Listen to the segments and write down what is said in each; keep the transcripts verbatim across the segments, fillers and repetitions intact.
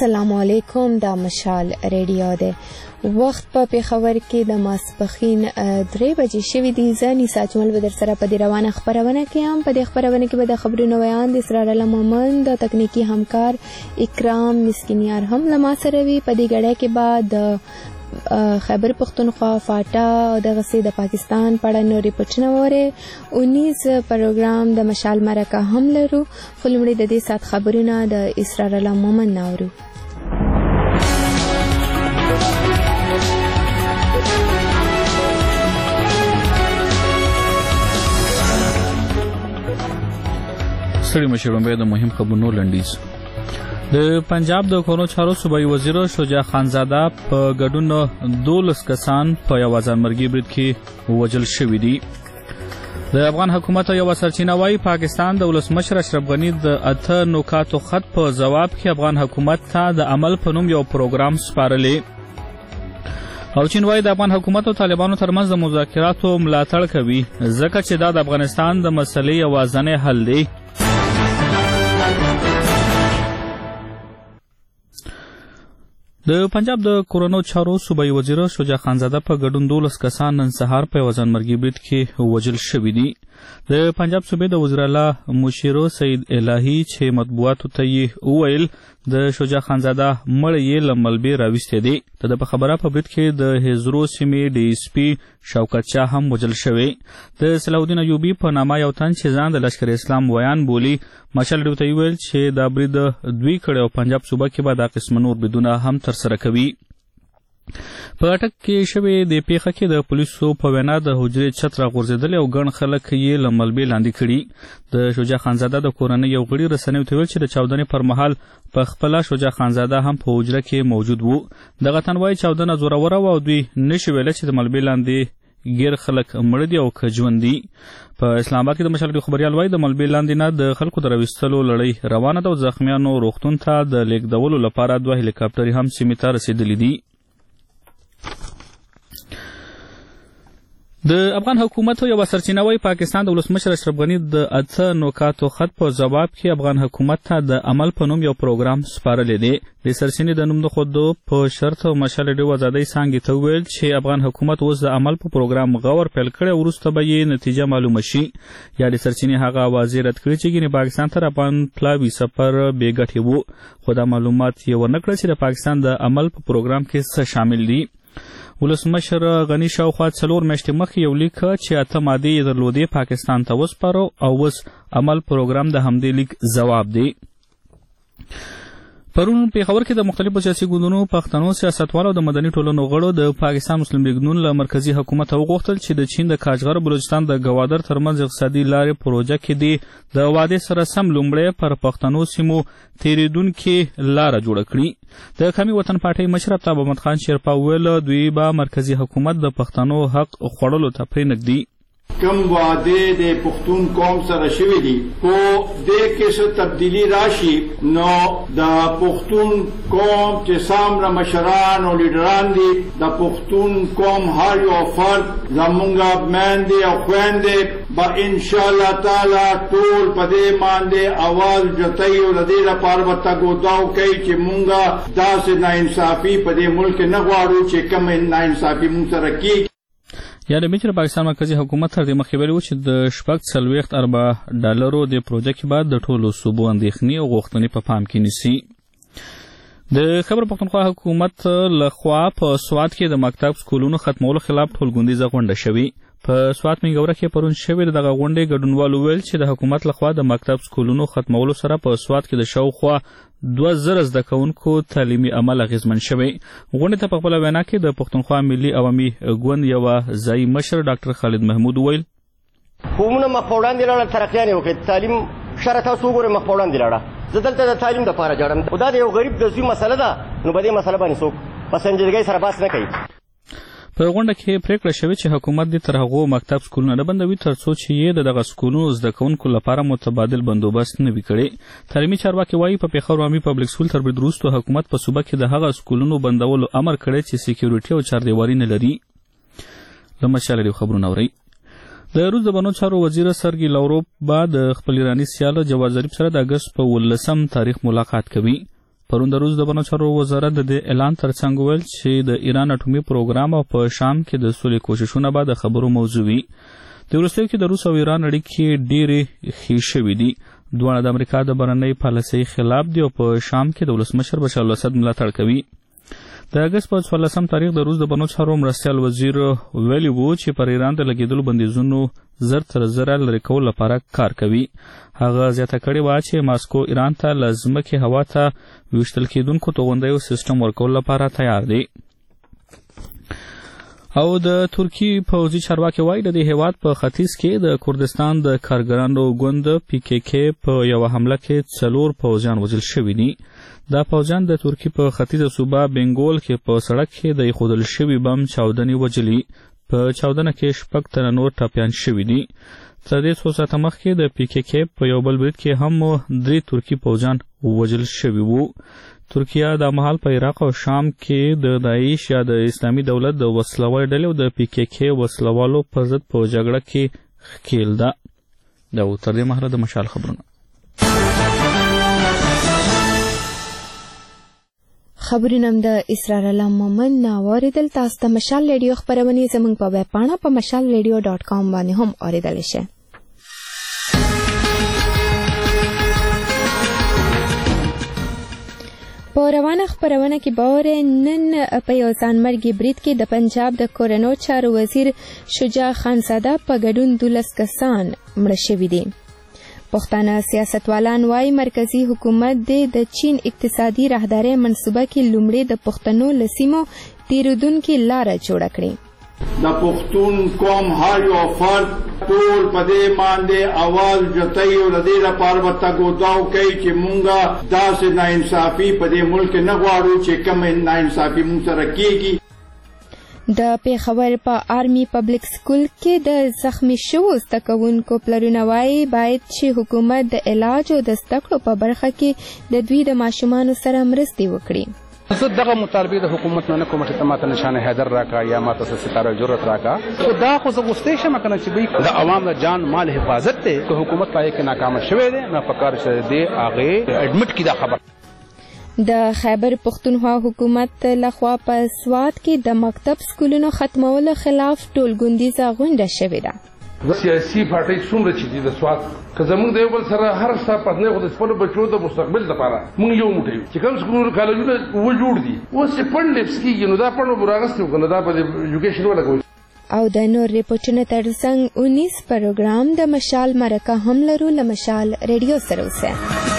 السلام علیکم. دا مشال ریډیو دی. وخت په پېښور کې د ماسپښین درې بجې شوي دي. زه نیسا اجمل به در سره په دې روانه خپرونه کې یم. په دې خپرونه کې به د خبرونو ویان د اسرار الله مومند، د تکنیکي همکار اکرام مسکینیار هم له ما سره وي. په دې ګړۍ کې به د خیبر پختونخوا فاټا او دغسې د پاکستان په اړه نور ریپورټونه واورئ. اونیز پروګرام د مشال مرکه هم لرو، خو لومړی د دې ساعت خبرونه د اسرار الله مومند نه اورو. ستړي مشر ومبه د مهم خبرونو لنډیز. د پنجاب د کورونو چارو صوبایي وزیر شجاع خانزاده په ګډون دولس کسان په یو ځانمرګي برید کې وژل شوي دي. د افغان حکومت یو سرچینه وايي پاکستان د ولسمشر اشرف غني د اته نکاتو خط په جواب کې افغان حکومت ته د عمل په نوم یو پروګرام سپارلی او چین وايي د افغان حکومت او طالبانو ترمنځ د مذاکراتو ملاتړ کوي ځکه چې دا د افغانستان د مسلې یوازینی حل دی. د پنجاب د کورونو چارو صوبایي وزیر شجاع خانزاده په ګډون دولس کسان نن سهار په یو ځانمرګي برید کې وژل شوي دي. د پنجاب صوبې د وزیراعلی مشیرو سید الهي چې مطبوعاتو ته یې وویل د شجاع خانزاده مړی یې له ملبې راویستی دی. د ده په خبره په برید کې د هزرو سیمې ډي اس پي شوکت شاه هم وژل شوی. د صلاح الدین ایوبي په نامه یو تن چې ځان د لشکر اسلام ویان بولي مشال ډیو ته یې ویل چې دا برید دوی کړی او پنجاب صوبه کې به دا قسم نور بریدونه هم ترسره کوي. په اټک کې شوې د پیښه کې د پولیسو په وینا د حجرې چت راغورځېدلی او ګڼ خلک یې له ملبې لاندې کړي. د شجاع خانزاده د کورنۍ یو غړي رسنیو ته ویل چې د چاودنې پر مهال په خپله شجاع خانزاده هم په حجره کې موجود و. دغه تن وایي چاودنه زوروره وه او دوی نشي ویلی چې د ملبې لاندې ګیر خلک مړه دي او که ژوند دي. په اسلام آباد کې د مشال خبریال وایي د ملبې لاندې نه د خلکو د راویستلو لړۍ روانه ده او زخمیانو روغتون ته د لیږدولو لپاره دوه هلیکاپټرې هم سیمې ته رسېدلي دي. د افغان حکومت یو سرچینه وايي پاکستان د ولسمشر اشرف غني د اته نکاتو خط په جواب کې افغان حکومت ته د عمل په نوم یو پروګرام سپارلی دی. د سرچینې د نوم د خودو په شرط او مشال ډیو ازادۍ څانګې ته وویل چې افغان حکومت اوس د عمل په پروګرام غور پیل کړی او وروسته به یې نتیجه معلومه شي. یا د سرچینې هغه اوازې رد کړي چې ګینې پاکستان ته افغان پلاوي سفر بې ګټې و، خو دا معلومات یې ونه کړه چې د پاکستان د عمل په پروګرام کې څه شامل دي. ولسمشر غني شاوخوا څلور میاشتې مخکې یو لیک چې اته مادې یې درلودې پاکستان ته وسپاره او اوس عمل پروګرام د همدې لیک ځواب دی. پرون پېښور کې د مختلفو سیاسي ګوندونو پښتنو سیاستوالو او د مدني ټولنو غړو د پاکستان مسلم لیګ نون له مرکزي حکومت وغوښتل چې د چین د کاچغر بلوچستان د ګوادر ترمنځ اقتصادي لارې پروژه کې دی د وعدې سره سم لومړی پر پښتنو سیمو تېرېدونکې لاره جوړه کړي. د قومي وطن پارټۍ مشر افتا محمد خان شیرپا وویل دوی به مرکزي حکومت د پښتنو حق خوړلو ته پرېنږدي. کم وعدې د پښتون قوم سره شوي دي خو دې کې څه تبدیلي راشي نو د پښتون قوم چې څومره مشران او لیډران دي د پښتون قوم هر یو فرد زمونږ میندې او خویندې به انشاءالله تعالی ټول په دې باندې اواز جوتوي او د دې لپاره به تګ و داو کوي چې مونږ داسې ناانصافي په دې ملک نه غواړو چې کوم ناانصافي مونږ سره کېږي. یاد مې چې د پاکستان مرکزي حکومت تر دې مخکې ویلي و چې د شپږ څلوېښت اربه ډالرو د پروژه کې باید د ټولو صوبو اندېښنې او غوښتنې په پام کې نیسي. د خیبر پښتونخوا حکومت لخوا په سوات کې د مکتب سکولونو ختمولو خلاف ټولګوندیزه غونډه شوې. په سوات منګوره کې پرون شوې د دغه غونډې ګډونوالو ویل چې د حکومت لخوا د مکتب سکولونو ختمولو سره په سوات کې د شاوخوا دوه زره زده کوونکو تعلیمي عمل اغېزمن شوی. غونډې ته په خپله وینا کې د پښتونخوا ملي عوامي ګوند یوه ځایي مشر ډاکټر خالد محمود وویل قومونه مخ په وړاندې لاړه ترقیان یې وکړې تعلیم شره تاسو وګورئ مخ په وړاندې لاړه. زه دلته د تعلیم دپاره جاړم خو دا د یو غریب د زوی مسله ده نو په دې مسله باندې څوک په سنجیدګۍ سره بحث نه کوي. په غونډه کې پریکړه شوې چې حکومت دې تر هغو مکتب سکولونه نه بندوي تر څو چې یې د دغه سکولونو زده کوونکو لپاره متبادل بندوبست نه وي کړی. تعلیمي چارواکي وایي په پېښور عامي پبلیک سکول تر برید وروسته حکومت په صوبه کې د هغه سکولونو بندولو امر کړی چې سکیورټي او چاردیواري نه لري. له مشال ډیو خبرونه اورئ. د روس د بانو چارو وزیر سرګي لاوروف به د خپل ایراني سیال جواد ظریف سره د اګست په ولسم تاریخ ملاقات کوي. پرون د روس د بهرنیو چارو وزارت د دې اعلان ترڅنګ وویل چې د ایران اټومي پروګرام او په شام کې د سولې کوششونه به د خبرو موضوع وي. د وروستیو کې د روس او ایران اړیکې ډېرې ښې شوي دي. دواړه د امریکا د بهرنۍ پالیسۍ خلاف دي او په شام کې د ولسمشر بشار الاسد ملاتړ کوي. د اګست په څوارلسم تاریخ د روس د بهرنیو چارو مرستیال وزیر ویلي وو چې پر ایران د لګېدلو بندیزونو زر تر زره لرې کولو لپاره کار کوي. هغه زیاته کړې وه چې ماسکو ایران ته له ځمکې هوا ته ویشتل کېدونکو توغندیو سیسټم ورکولو لپاره تیار دی. او د ترکي پوځي چارواکي وایي د دې هېواد په ختیځ کې د کردستان د کارګرانو ګوند پی کې کې په یوه حمله کې څلور پوځیان وژل شوي دي. دا پوځیان د ترکي په ختیځه صوبه بنګول کې په سړک کې د ایښودل شوي بم چاودنې وجلي. په چاودنه کې شپږ تنه نور ټپیان شوي دي. تر دې څو ساعته مخکې د پی کې کې په یو بل برید کې هم درې ترکي پوځیان وژل شوي وو. ترکیه د مهال په عراق او شام کې د داعش یا د اسلامي دولت د وسلوالو ډلې او د پی کې کې وسلوالو پر ضد په جګړه کې ښکېل ده. دا و تر دې مهاله د مشال خبرونه. خبرونه هم د اسرار الله مومن نه واردل. تاسو ته مشال ریډیو خبرونه زموږ په ویب پاڼه په مشال ریډیو ډاټ کام باندې هم اوریدلی شئ. په روانه خبرونه کې باور نن په یو ځانمرګي برید کې د پنجاب د کورنو چارو وزیر شجاع خانزاده په ګډون دولس کسان مړه شوي دي. پښتانه سیاستوالان وايي مرکزی حکومت د چین اقتصادي راهدارۍ منصوبه کې لومړی د پښتنو له سیمو تیرودونکې لاره جوړه کړې. د پښتون قوم هر یو فرد ټول په دې باندې اواز جوتوي او د دې لپاره ورته ګوتاو کوي چې مونږ داسې ناانصافي په دې ملک نه غواړو چې کوم ناانصافي مونږ سره کېږي. د پیښور په آرمي پبلک سکول کې د زخمی شوو زده کوونکو پلرونه وایي باید چې حکومت د علاج او د زده کړو په برخه کې د دوی د ماشومانو سره مرستې وکړي. زه دغه مطالبه د حکومت نه کوم چې ماته نشانه حیدر راکا یا ماته ستاره جرأت راکا. خو دا خو زه غوښتې شم کنه چې د عوام د جان مال حفاظت ته که حکومت پای کې ناکام شوه دی نه پکار شه دی هغه اډمټ کی دا خبر. د خیبر پختونخوا حکومت لخوا په سوات کې د مکتب سکولونو ختمولو خلاف ټولګوندیزه غونډه شوې ده. سیاسي پارټۍ څومره چې د سوات که زموږ د یو بل سره هر څه پاتنه خو د خپل بچو د مستقبل لپاره موږ یو موټی چې کوم سکولونو کالجونه و جوړ دي اوس چې پړ لپس کېږي نو دا پړ براغستو کنه دا په ایجوکیشن ولګوي. او د نور ریپورټونو ترڅنګ اونیس پروګرام د مشال مرکه هم لرو. له مشال ریډیو سره اوسئ.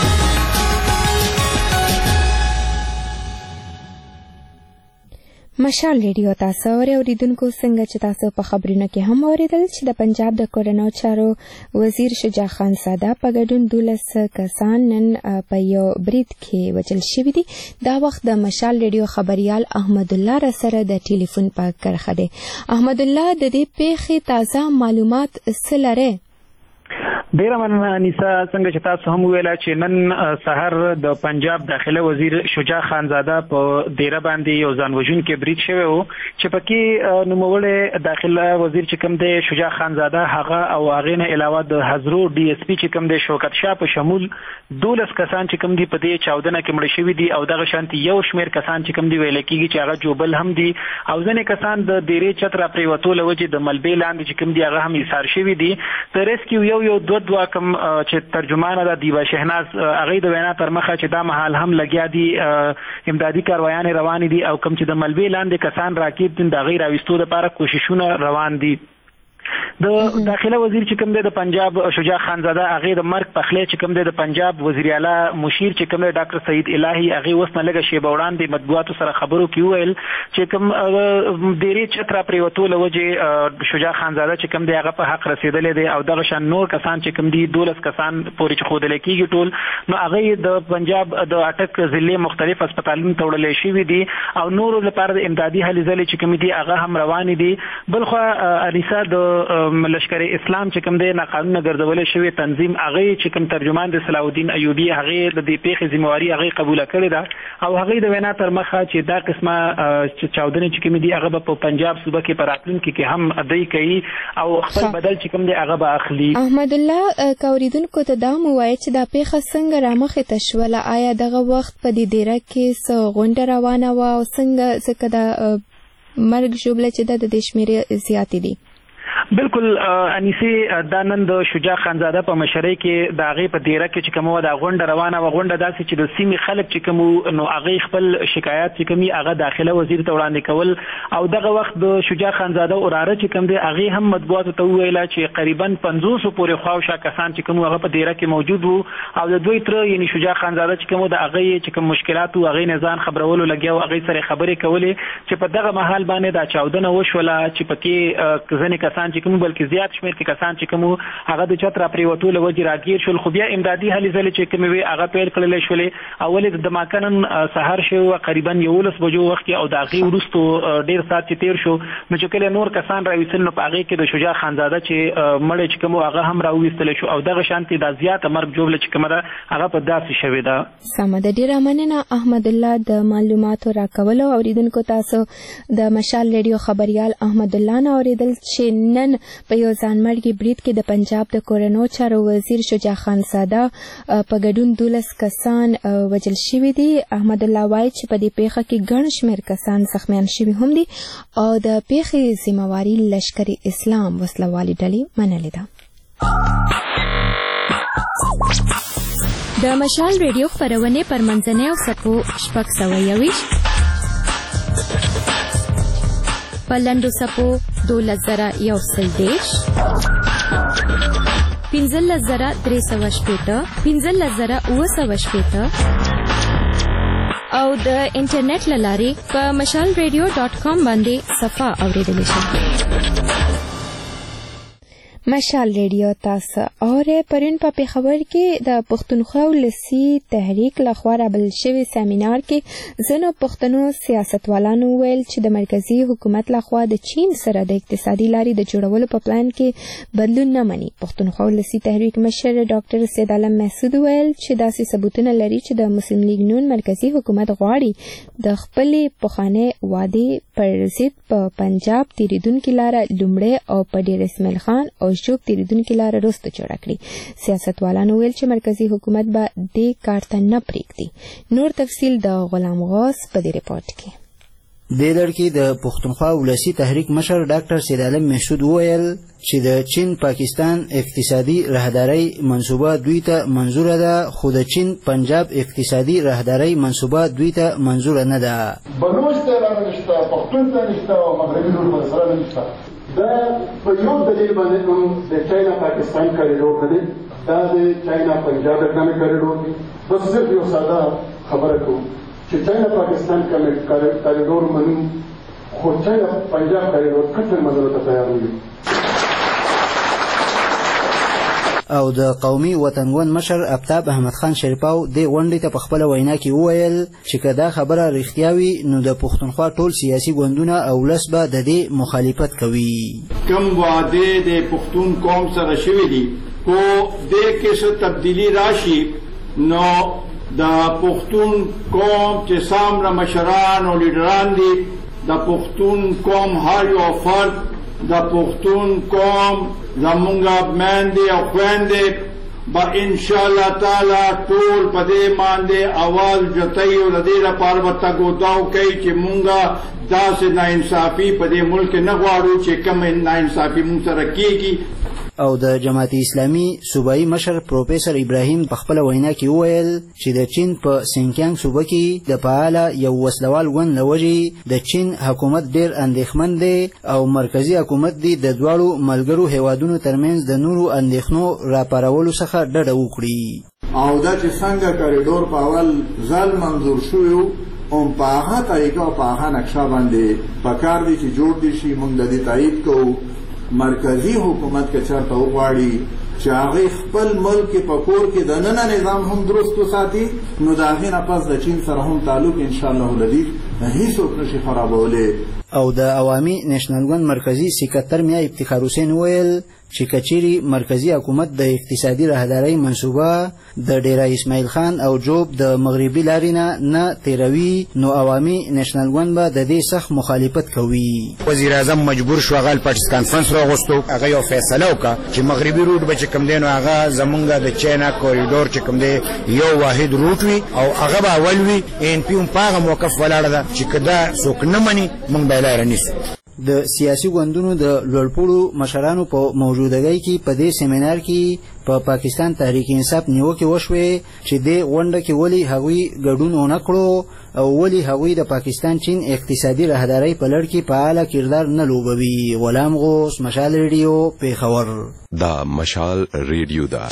مشال ریډیو تاسو اوریدونکو څنګه چې تاسو په خبرونه کې هم اوریدل چې د پنجاب د کورنو چارو وزیر شجاع خانزاده په ګډون دولس کسان نن په یو برید کې وژل شوي دي. دا وخت د مشال ریډیو خبریال احمد الله را سره د ټلیفون په کرخه دی. احمد الله د دې پیښې تازه معلومات څه لري؟ ډیره مننه انیسا. څنګه چې تاسو هم ویلا چې نن سحر د پنجاب داخله وزیر شجاع خانزاده په دیره باندې یو ځان وژونکی برید شوی و چې پکې نوموړی داخله وزیر چې کوم دی شجاع خانزاده هغه او هغې نه علاوه د حضرو ډي اس پي چې کوم دی شوکت شاه په شمول دولس کسان چې کوم دی په دې چاودنه کې مړه شوي دي او دغه شانتي یو شمېر کسان چې کوم دی ویل کېږي چې هغه جوبل هم دي او ځینې کسان د دیرې چت را پرېوتو له وجې د ملبې لاندې چې کوم دی هغه هم ایثار شوي دي. د ریسکیو یو یو دوه دوه کوم چې ترجمانه د دیوا شهناز هغې د وینا تر مخه چې دا مهال هم لګیا دي امدادي کاروایانې روانې دي او کوم چې د ملبې لاندې کسان راکیب دي د هغې راویستو لپاره کوششونه روان دي. د داخله وزیر چې کوم دی د پنجاب شجاع خانزاده هغې د مرګ پخلی چې کوم دی د پنجاب وزیر اعلی مشیر چې کوم دی ډاکټر سعید الهي هغې اوس نه لږه شیبه وړاندې مطبوعاتو سره خبرو کې وویل چې کوم ډېرې چت را پرېوتو له وجې شجاع خانزاده چې کوم دی هغه په حق رسېدلی دی او دغه شان نور کسان چې کوم دي دولس کسان پورې چې ښودلی کېږي ټول نو هغې د پنجاب د اټک ضلعې مختلف هسپتالونو ته وړلی شوي دي او نورو لپاره د امدادي هلې ځلې چې کومې دي هغه هم روانې دي. بلخوا انیسا د د لشکر اسلام چې کوم دی ناقانونه ګرځولې شوی تنظیم هغه چې کوم ترجمان د صلاح الدین ایوبی هغه د دې پیښې ذمہواری هغه قبول کړې ده او هغه د وینا تر مخه چې دا قسمه چاودنې چې کوم دي هغه په پنجاب صوبه کې پر راتلونکي کې هم ادای کوي او خپل بدل چې کوم دی هغه به اخلي. احمد الله کوریدونکو ته دا مو وایي چې دا پیښه څنګه رامخې ته شوله؟ آیا دغه وخت په دې دیره کې څه غونډه روانه وه او څنګه ځکه د مرګ ژوبله چې ده د دې شمېرې زیاتې دي؟ بالکل انیسه دا نن د شجاع خانزاده په مشرۍ کې د هغې په دیره کې چې کومه وه دا غونډه روانه وه. غونډه داسې چې د سیمې خلک چې کوم نو هغې خپل شکایات چې کوم هغه داخله وزیر ته وړاندې کول او دغه وخت د شجاع خانزاده وراره چې کوم دی هغې هم مطبوعاتو ته وویله چې قریبا پنځوسو پورې خواوشا کسان چې کوم هغه په دیره کې موجود وو او د دوی تره یعنې شجاع خانزاده چې کوم د هغې چې کوم مشکلات وو هغې نه ځان خبرولو لګیا و، هغې سره خبرې کولې چې په دغه مهال باندې دا چاودنه وشوله چې پکې ځینې کسان چې کوم بلکې زیات شمېر کې کسان چې کوم هغه د چت را پریوتو له وجې راګیر شول، خو بیا امدادي هلې ځلې چې کومې وې هغه پیل کړلی شولې او ولې د دماکه نن سهار شوی وه قریبا یولس بجو وخت کې او د هغې وروستو ډېر ساعت چې تېر شو نو چې کله نور کسان راویستل نو په هغې کې د شجاع خانزاده چې مړی چې کوم هغه هم راویستلی شو او دغه شانتې دا زیاته مرګ ژوبله چې کومه ده هغه په داسې شوې ده. سمه ده، ډېره مننه احمد الله د معلوماتو راکولو. اورېدونکو تاسو د مشال ریډیو خبریال احمد الله نه اورېدل چې نن په یو ځانمرګي برید کې د پنجاب د کورنو چارو وزیر شجاع خانزاده په ګډون دولس کسان وژل شوي دي. احمد الله وایي چې په دې پیښه کې ګڼ شمېر کسان زخمیان شوي هم دي او د پیښې ذمہواري لشکر اسلام وسلوالې ډلې منلې ده. د مشال ریډیو خپرونې پر منځنۍ او سپو شپږ سوه یوویشت په لنډو څپو دولس زره یو سل دېرش، پنځلس زره درې سوه شپېته، پنځلس زره اووه سوه شپېته او د انټرنیټ له لارې په مشال ریډیو ډاټ کام باندې صفحه اورېدلی شئ. مشال ریډیو تاسو اورئ. پرون په پېښور کې د پښتونخوا ولسي تحریک لخوا رابلل شوي سیمینار کې ځینو پښتنو سیاستوالانو وویل چې د مرکزي حکومت لخوا د چین سره د اقتصادي لارې د جوړولو په پلان کې بدلون نه مني. پښتونخوا ولسي تحریک مشر ډاکټر سید عالم محسود وویل چې داسې ثبوتونه لري چې د مسلم لیگ نون مرکزي حکومت غواړي د خپلې پخوانۍ وعدې پر ضد په پنجاب تېرېدونکې لاره لومړی او په ډېر اسماعیل خان او شوک تېرېدونکې لاره وروسته جوړه کړي. سیاستوالانو ویل چې مرکزي حکومت به دې کار ته نه پرېږدي. نور تفصیل د غلام غوث په دې رپورټ کې. دې لړ کې د پښتونخوا ولسي تحریک مشر ډاکټر سید عالم محسود وویل چې د چین پاکستان اقتصادي راهدارۍ منصوبه دوی ته منظوره ده خو د چین پنجاب اقتصادي راهدارۍ منصوبه دوی ته منظوره نه ده. بلوچ ته لاره نشته، پښتون ته نشته او مغربي نور په سره نشته. دا په یو دلیل باندې هم د چاینا پاکستان کاریډور کړی، دا د چاینا پنجاب اکنامک کاریډور دی. بس صرف یو ساده خبره کوم چې چاینا پاکستان کاریډور منو خو چاینا پنجاب کاریډور کټر منلو ته تیار نه دي. او د قومي وطنګون مشر افتاب احمد خان شریپاو دې غونډې ته په خپله وینا کې وویل چې که دا خبره رښتیا وي نو د پښتونخوا ټول سیاسي ګوندونه او ولس به د دې مخالفت کوي. کم وعدې د پښتون قوم سره شوي دي خو دې کې څه تبدیلي راشي نو د پښتون قوم چې څومره مشران او لیډران دي د پښتون قوم هر یو فرد د پښتون قوم زمونږ میندې او خویندې به انشاءالله تعالی ټول په دې باندې اواز جوتوي او د دې لپاره به تګ و دو کوي چې مونږ داسې ناانصافي په دې ملک کې نه غواړو چې کومه ناانصافي مونږ سره کېږي. او د جماعت اسلامي صوبایي مشر پروفیسر ابراهیم په خپله وینا کې وویل چې د چین په سینکیانګ صوبه کې د فعاله یو وسلوال ګوند له وجې د چین حکومت ډېر اندېښمن دی او مرکزي حکومت دی د دواړو ملګرو هیوادونو ترمنځ د نورو اندېښنو راپارولو څخه ډډه وکړي. او دا چې څنګه کاریډور په اول ځل منظور شوی و او په هغه طریقه او په هغه نقشه باندې پکار دی چې جوړ دي شي. موږ د دې تایید کوو مرکزی حکومت که چرته وغواړي چې هغه خپل ملک په کور کې د ننه نظام هم درست وساتي نو د هغې نه پس د چین سره هم تعلق انشاءالله لدی هیڅوک نشي خرابولی. او د عوامي نېشنل ګوند مرکزی سکرتر میا افتخار حسین ویل چې کچيري مرکزی حکومت د اقتصادي راهدارۍ منصوبه د ډیرا اسماعیل خان او جوب د مغربي لارینه نه تیروي نو عوامي نېشنل ګوند به د دې سخت مخالفت کوي. وزیر اعظم مجبور شو هغه پټس کانفرنس راغوستو هغه یو فیصله وکړه چې مغربي روټ به چې کوم دی نو هغه زمونږ د چاینا کوریډور چې کوم دی یو واحد روټ وي او هغه به اول وي. ان پی هم په هغه موقف ولاړه ده چې کدا څوک نه مني موږ به لاره نیسو. د سیاسي ګوندونو د لوړپوړو مشرانو په موجودګۍ کې په دې سیمینار کې په پا پاکستان تحریک انصاف نیوکې وشوې چې دې غونډه کې ولې هغوی ګډون ونه کړو او ولې هغوی د پاکستان چین اقتصادي راهدارۍ په لړ کې فعاله کردار نه لوبوي. غلام غوث، مشال ریډیو، پیښور. دا مشال ریډیو ده.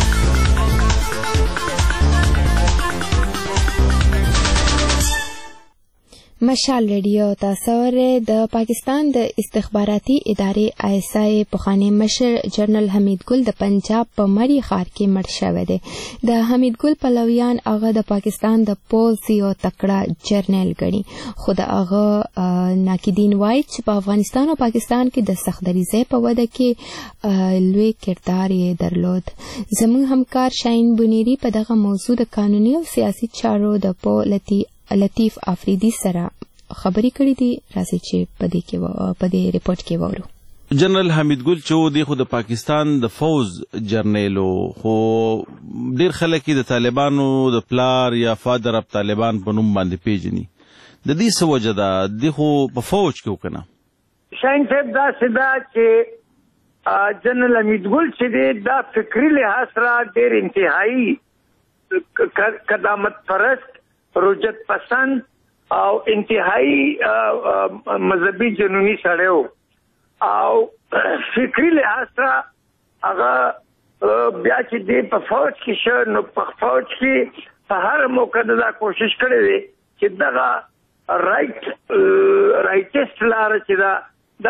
مشال ریډیو تاسو ورې د پاکستان د استخباراتي ادارې آی ایس آی پخوانی مشر جنرال حمید ګل د پنجاب په مری ښار کې مړ شوی دی. د حمید ګل پلویان هغه د پاکستان د پوځ یو تکړه جرنیل ګڼي خو د هغه ناقدین وایي چې په افغانستان او پاکستان کې د سختدریزۍ په وده کې لوی کردار یې درلود. زموږ همکار شاهین بنيري په دغه موضوع د قانوني او سیاسي چارو د پولیټي لطیف افریدی سره خبرې کړې دي. راځي چې په دې کې په دې ریپورت کې وورو. جنرال حمید ګل چې دی خو د پاکستان د فوز جرنیلو خو ډیر خلک د طالبانو د پلار یا فادر اف طالبان په نوم باندې پیژني. د دې څه وجه ده؟ دی خو په فوج کې وکنه. شاین صاحب دا سدا چې جنرال حمید ګل چې دی دا فکری لحاظ سره ډیر انتهایی قدامت پرست، رجت پسند او انتهایی مذهبي جنونی سړی و او فکری لحاظ سره هغه بیا چې دی په فوج کې شو نو په فوج کې په هر موقع دا کوشش کړی دی چې دغه رایټ رایټست لاره چې دا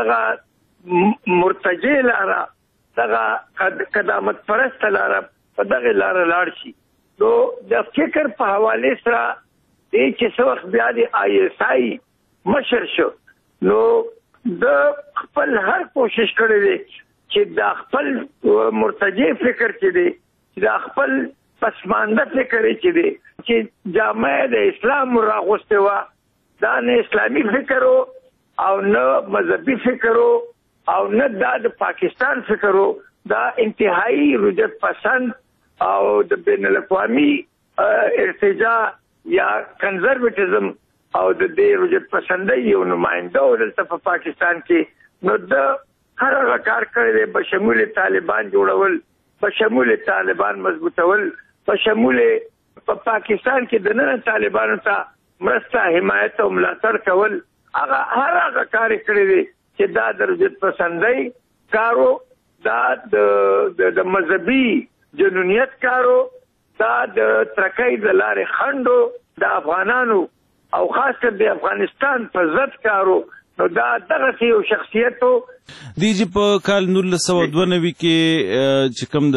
دغه مرتجع لاره دغه قدامت پرست لاره په دغه لاره لاړ شي. نو د فکر په حواله سره دې چې څو وخت بیا د آی ایس آی مشر شو نو د خپل هر کوشش کړی دی چې د خپل مرتجع فکر چې دی چې د خپل پسمانده فکر چې دی چې جامع د اسلام راغوسته و دا نه اسلامي فکر او نه مذهبي فکر او نه د پاکستان فکر دا انتهایی رجت پسند او د بین الاقوامی ارتجاع یا کنزرویټیزم او د دې رجت پسندۍ یو نماینده او دلته په پاکستان کې نو د هر هغه کار کړی دی په شمول طالبان جوړول، په شمول طالبان مضبوطول، په شمول په پاکستان کې د نن طالبانو ته مرسته، حمایت او ملاتړ کول. هغه هر هغه کار کړی دی چې دا د رجت پسندۍ کارو، دا د مذهبي جنونیت کارو، دا د ترکۍ د لارې خنډو د افغانانو او خاص کر د افغانستان په ضد کارو. نو دا دغه یو شخصیت و دی چې په کال نولس سوه دوه نوي کې چې کوم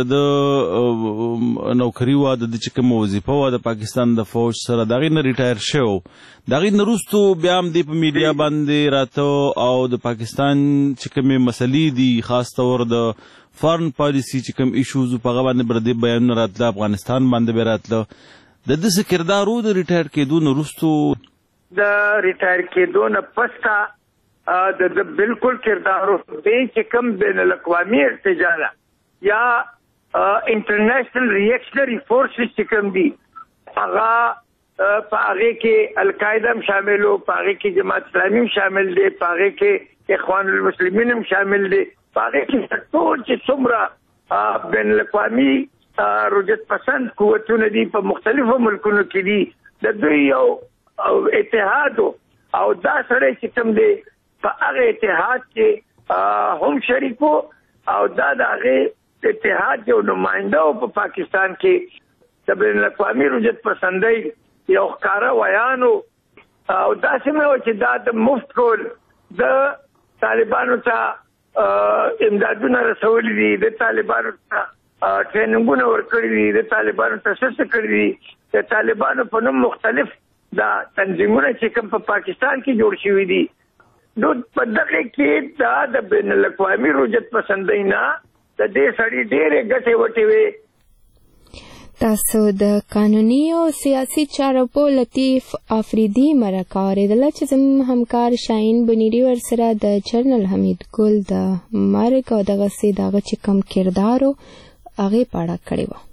د نوکري وه د چې کوم وظیفه وه د پاکستان د فوج سره د هغې نه ریټایر شوی د هغې نه وروستو بیا هم دی په میډیا باندې راته او د پاکستان چې کومې مسلې دي خاص طور د فارن پالیسي چې کوم ایشوز په هغه باندې بر دې بیانونه راتله، افغانستان باندې به راتله. د ده څه کردار و د ریټایر کېدو نه وروستو؟ د ریټایر کېدو نه پسته د د بالکل کردار دی چې کوم بین الاقوامي ارتجاع ده یا انټرنیشنل ریاکشنري فورسز چې کوم دي هغه په هغې کې القاعده هم شامل و، په هغې کې جماعت اسلامي هم شامل دی، په هغې کې اخوان المسلمین هم شامل دی، په هغې کې ټول چې څومره بین الاقوامي رجت پسند قوتونه دي په مختلفو ملکونو کې دي د دوی یو اتحاد او دا سړی چې کوم دی په هغه اتحاد کې هم شریکو او دا د هغې اتحاد یو نماینده و په پاکستان کې د بین الاقوامي رجت پسندۍ یو ښکاره ویان و او داسې مې و چې دا د مفت کول د طالبانو ته امدادونه رسولي دي، د طالبانو ته ټریننګونه ورکړي دي، د طالبانو ته څه څه کړي دي، د طالبانو په نوم مختلف دا تنظیمونه چې کوم په پاکستان کې جوړ شوي دي نو په دغه کې دا د بین الاقوامي رجعت پسندۍ نه د دې سړي ډېرې ګټې وټې وې. تاسو د قانوني او سیاسي چارو په لطیف افریدي مرکه اورېدله چې زموږ همکار شاهین بنیري ورسره د جنرال حمید ګل د مرګ او دغسې د هغه چې کوم کردار و هغې په اړه کړې وه.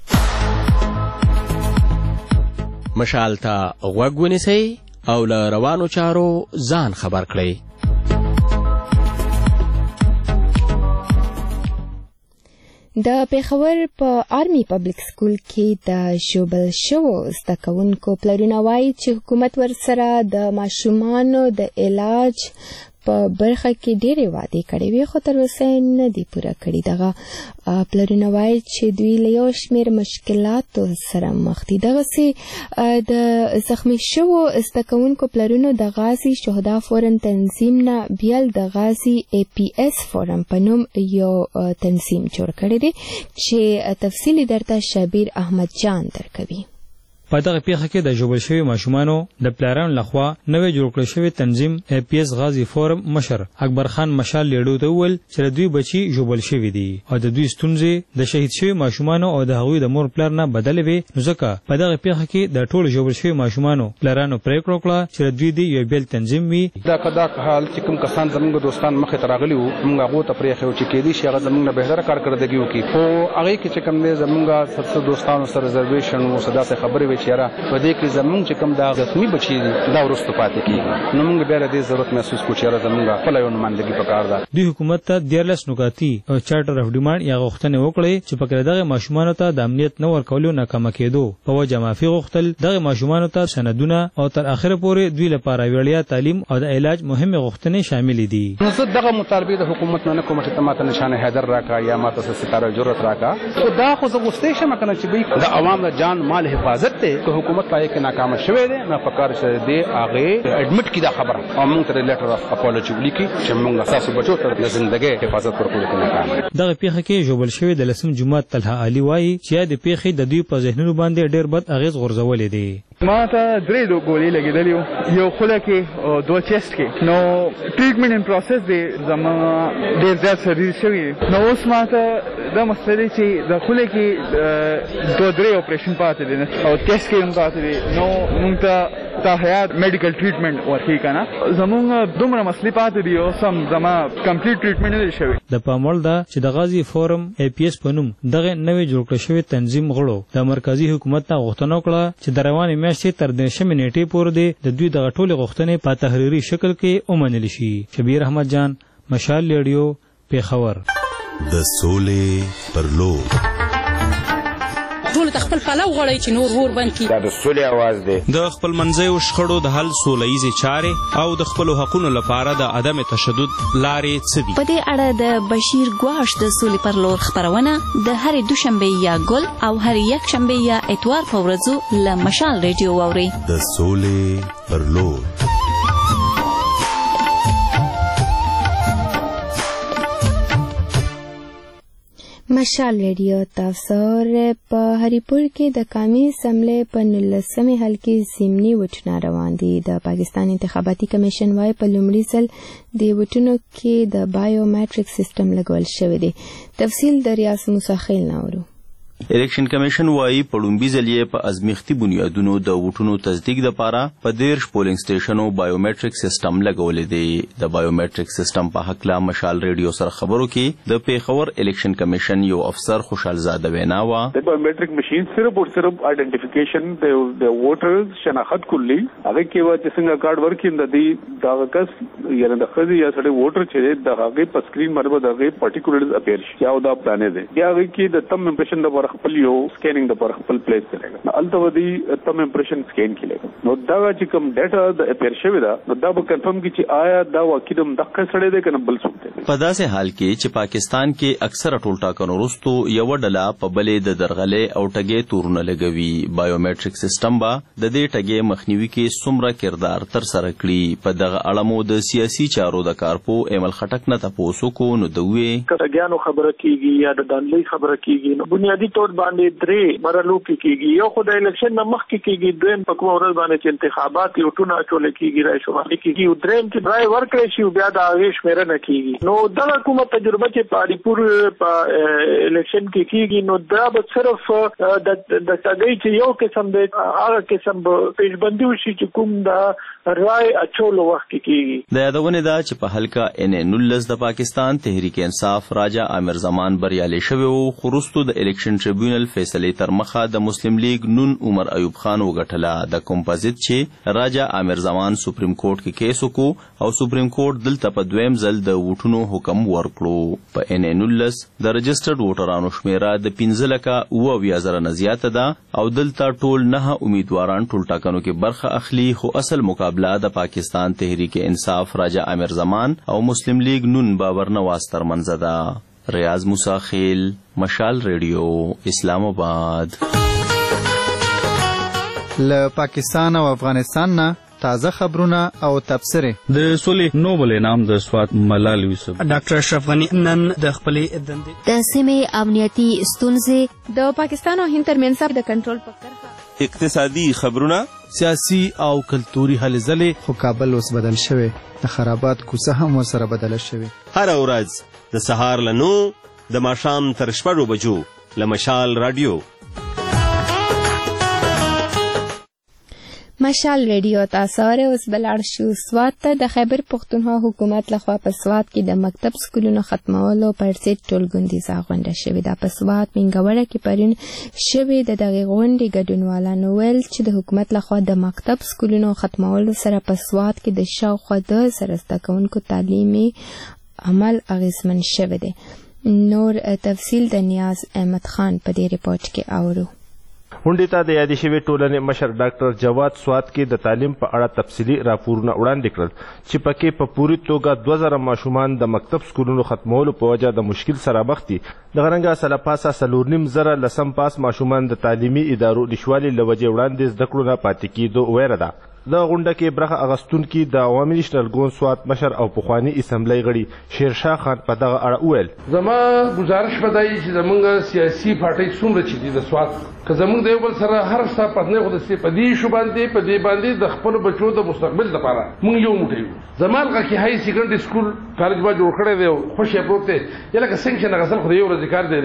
مشال ته غوږ ونیسئ او له روانو چارو ځان خبر کړئ. د پېښور په آرمي پبلک سکول کې د ژوبل شوو زده کوونکو پلرونه وایي چې حکومت ورسره د ماشومانو د علاج په برخه کې ډېرې وعدې کړې وې خو تر اوسه نه دي پوره کړي. دغه پلرونه وایي چې دوی له یو شمېر مشکلاتو سره مخ دي. دغسې د زخمي شوو زده کوونکو پلرونو د غازي شهدا فورم تنظیم نه بیل د غازي ای پی اس فورم په نوم یو تنظیم جوړ کړی دی چې تفصیلي درته شبیر احمد جان درکوي. په دغه پیښه کې د ژوبل شوي ماشومانو د پلارانو لخوا نوی جوړ کړی شوی تنظیم ای پی اس غازي فورم مشر اکبر خان مشال لیډو ته وویل چې دوی بچي ژوبل شوي دي او د دوی ستونزې د شهید شوي ماشومانو او د هغوی د مور پلار نه بدلې وې، نو ځکه په دغه پیښه کې د ټولو ژوبل شوي ماشومانو پلارانو پرېکړه وکړه چې دوی د یو بیل تنظیم وي. دا کدا حال چې کوم کسان زموږ دوستان مخې ته راغلي وو موږ هغو ته پرېښی و چې کېدای شي هغه زموږ نه بهتره کارکردګي وکړي، خو هغې کې چې کوم دی زموږ څه دوستانو سره ریزرویشن و څه داسې خبرې وې چې یاره په دې کې زموږ چې کوم دا زخمي بچي دي دا وروسته پاتې کېږي، نو موږ بیا د دې ضرورت محسوس کړو چې یاره زموږ خپله یو نمایندګي پکار ده. دوی حکومت ته دیارلس نکاتي او چارټر اف ډیمانډ یا غوښتنې وکړې چې په کې دغه ماشومانو ته د امنیت نه ورکولو ناکامه کېدو په وجه معافي غوښتل. دغه ماشومانو ته سندونه او تر اخره پورې دوی لپاره وړیا تعلیم او د علاج مهمې غوښتنې شاملې دي. نو زه دغه مطالبې د حکومت نه نه کوم چې ته ماته نشانه حیدر راکړه یا ماته څه ستاره جرأت راکړه، خو دا خو زه غوښتی شم که نه چې د عوام د جان مال حفاظت دی که حکومت پای کې ناکامه شوی دی نه پکار چې دی هغې اډمټ کړي دا خبره او موږ ته لیټر اف اپالوجي ولیکي چې موږ ستاسو بچو ته د زندګۍ حفاظت ورکولو کې ناکام یو. دغه پیښه کې ژوبل شوي د لسم جومات طلحه علي وایي چې د پیښې د دوی په ذهنونو باندې ډېر بد اغېز غورځولی دی. ما ته درې ګولې لګېدلې وو، یو خوله کې او دوه چیسټ کې، نو ټریټمنټ ان پروسس دی زما ډېر زیات سریر شوي، نو اوس ما ته دا مسله دی چې د خوله کې دوه درې اپریشن پاتې دي او چیسټ کې هم پاتې دي، نو موږ ته تا حیات میډیکل ټریټمنټ ورکوي که نه، زموږ دومره مسلې پاتې دي اوس هم زما کمپلیټ ټریټمنټ نه دی شوی. د پام وړ ده چې د غازي فورم ای پی اس په نوم دغه نوی جوړ کړی شوی تنظیم غړو د مرکزي حکومت نه غوښتنه وکړه چې د روانې میاشتې تر دېرشمې نیټې پورې دې د دوی دغه ټولې غوښتنې په تحریري شکل کې ومنل شي. شبیر احمد جان، مشال ریډیو، پېښور. د سولې پر لور ټول ته خپل پلو غواړي چې نور ور بند کړي. دا د سولې اواز دی. د خپل منځیو شخړو د حل سوله ییزې چارې او د خپلو حقونو لپاره د عدم تشدد لارې څه دي؟ په دې اړه د بشیر ګواش د سولې پر لور خپرونه د هرې دوشنبې یا ګل او هرې یکشنبې یا اتوار په ورځو له مشال ریډیو واورئ. د سولې پر لور. مشال ریډیو تاسو په هریپور کې د قومي اسمبلی په نولسمې حلقې ضمني ووټونه روان دي. د پاکستان انتخاباتي کمیشن وايي په لومړي ځل د ووټونو کې د بایومټریک سیسټم لګول شوی دی. تفصیل د ریاض موسی خیل نه اورو. الیکشن کمیشن وايي په لومړي ځل یې په ازمیښتي بنیادونو د ووټونو تصدیق دپاره په دېرش پولینګ سټیشنو بایومټریک سیسټم لګولی دی. د بایومټریک سیسټم په هکله مشال ریډیو سره خبرو کې د پیښور الیکشن کمیشن یو افسر خوشحال زاده وینا وه. د بایومټریک مشین صرف او صرف آئیډنټیفیکیشن د ووټرز شناخت کلی هغه کې و چې څنګه کارډ ورکړي د دې دغه کس یا د ښځې یا سړی ووټر چې د هغې په سکرین باندې به د هغې پارټیکولرز اپیر شي یا دا پلانې دی بیا هغې کې د تم امپریشن د خپل یو سکیننګ د پر خپل پلیس کړي نو الته ودی تم امپریشن سکین کړي نو دا چې کوم ډاټا د اپیر شوی دا نو دا به کنفرم کی چې آیا دا واقعي د دقه سره دی کنه بل څه دی. په داسې حال کې چې پاکستان کې اکثره ټول ټاکنو وروسته یو ډله په بلې د درغلې او ټګې تورونه لګوي. بایومټریک سیسټم به د دې ټګې مخنیوي کې څومره کردار تر سره کړي. په دغه اړه مو د سیاسي چارو د کارپو ایمل خټک نه تاسو کو نو دوی کټګیانو خبره کیږي یا د دانلې خبره کیږي نو بنیادی میتود باندې درې مرحلو کې کیږي. یو خو د الیکشن نه مخکې کیږي، دویم په کومه ورځ باندې چې انتخابات یو ټونه اچول کیږي رای شماري کیږي، او دریم چې رای ورکړي شي بیا د هغې شمیرنه کیږي. نو دغه کومه تجربه چې په الیپور په الیکشن کې کیږي نو دا به صرف د ټاګۍ چې یو قسم دی هغه قسم به پیشبندي وشي چې کوم د رای اچولو وخت کې کیږي. د یادونه ده چې په حلقه ان نولس د پاکستان تحریک انصاف راجا عامر زمان بریالي شوی وو، خو وروستو د الیکشن ټریبیونل فیصلې تر مخه د مسلم لیگ نون عمر ایوب خان وګټله. د کمپوزیت چې راجا عامر زمان سپریم کورټ کې کیس وکړو او سپریم کورټ دلته په دویم ځل د ووټونو حکم ورکړو. په ان نولس د رجسټرډ ووټرانو شمیره د پنځه لکه اوه اویا زره نه زیاته ده او دلته ټول نه امیدواران ټول ټاکنو کې برخه اخلي، خو اصل مقابله د پاکستان تحریک انصاف راجا عامر زمان او مسلم لیگ نون باور نواز ترمنځ ده. ریاض موسی خیل، مشال ریډیو، اسلام آباد. له پاکستان او افغانستان نه تازه خبرونه او تبصرې. د سولې نوبل انعام د سوات ملال یوسف ډاکټر اشرف غنی نن د خپلې دندې د سیمې امنیتي ستونزې د پاکستان او هند ترمنځ د کنټرول په کرښه، اقتصادي خبرونه، سیاسي او کلتوري هلې ځلې. خو کابل اوس بدل شوی، د خرابات کوڅه هم ورسره بدله شوې. هره ورځ د سهار له نو د ماښام تر شپږو بجو له مشال راډیو. مشال ریډیو تاسو اوس بلاړ شو سوات ته. د خیبر پښتونخوا حکومت لخوا په سوات کې د مکتب سکولونو ختمولو پر ضد ټولګوندیزه غونډه شوې ده. په سوات منګوړه کې پرون شوې د دغې غونډې ګډونوالانو ویل چې د حکومت لخوا د مکتب سکولونو ختمولو سره په سوات کې د شاوخوا دوه زره زده کوونکو تعلیمي عمل اغېزمن شوی دی. نور تفصیل د نیاز احمد خان په دې ریپورټ کې اورو. غونډې ته د یادې شوې ټولنې مشر ډاکټر جواد سوات کې د تعلیم په اړه تفصیلي راپورونه وړاندې کړل چې پکې په پوری توګه دوه زره ماشومان د مکتب سکولونو ختمولو په وجه د مشکل سره مخ دي. دغه رنګه سله پاسه څلور نیم زره لسم پاس ماشومان د تعلیمي ادارو نشوالي له وجې وړاندې زده کړو نه پاتې کېدو ویره ده. د غونډه کې برخه اغستونکي د عوامي نېشنل ګوند سوات مشر او پخواني اسمبلی غړي شیرشاه خان په دغه اړه وویل. زما گزارش به دا وي چې زموږ سیاسي پارټۍ څومره چې دي د سوات که زموږ د یو بل سره هر څه پرتنې خو داسې په دې ایشو باندې په دې باندې د خپلو بچو د مستقبل دپاره موږ یو موټی یو. زما هغه کې هاي سیکنډري سکول کالج به جوړ کړی دی او خوشې پروت دی یا لکه سینکشن اخیستل خو د یو ورځې کار دی.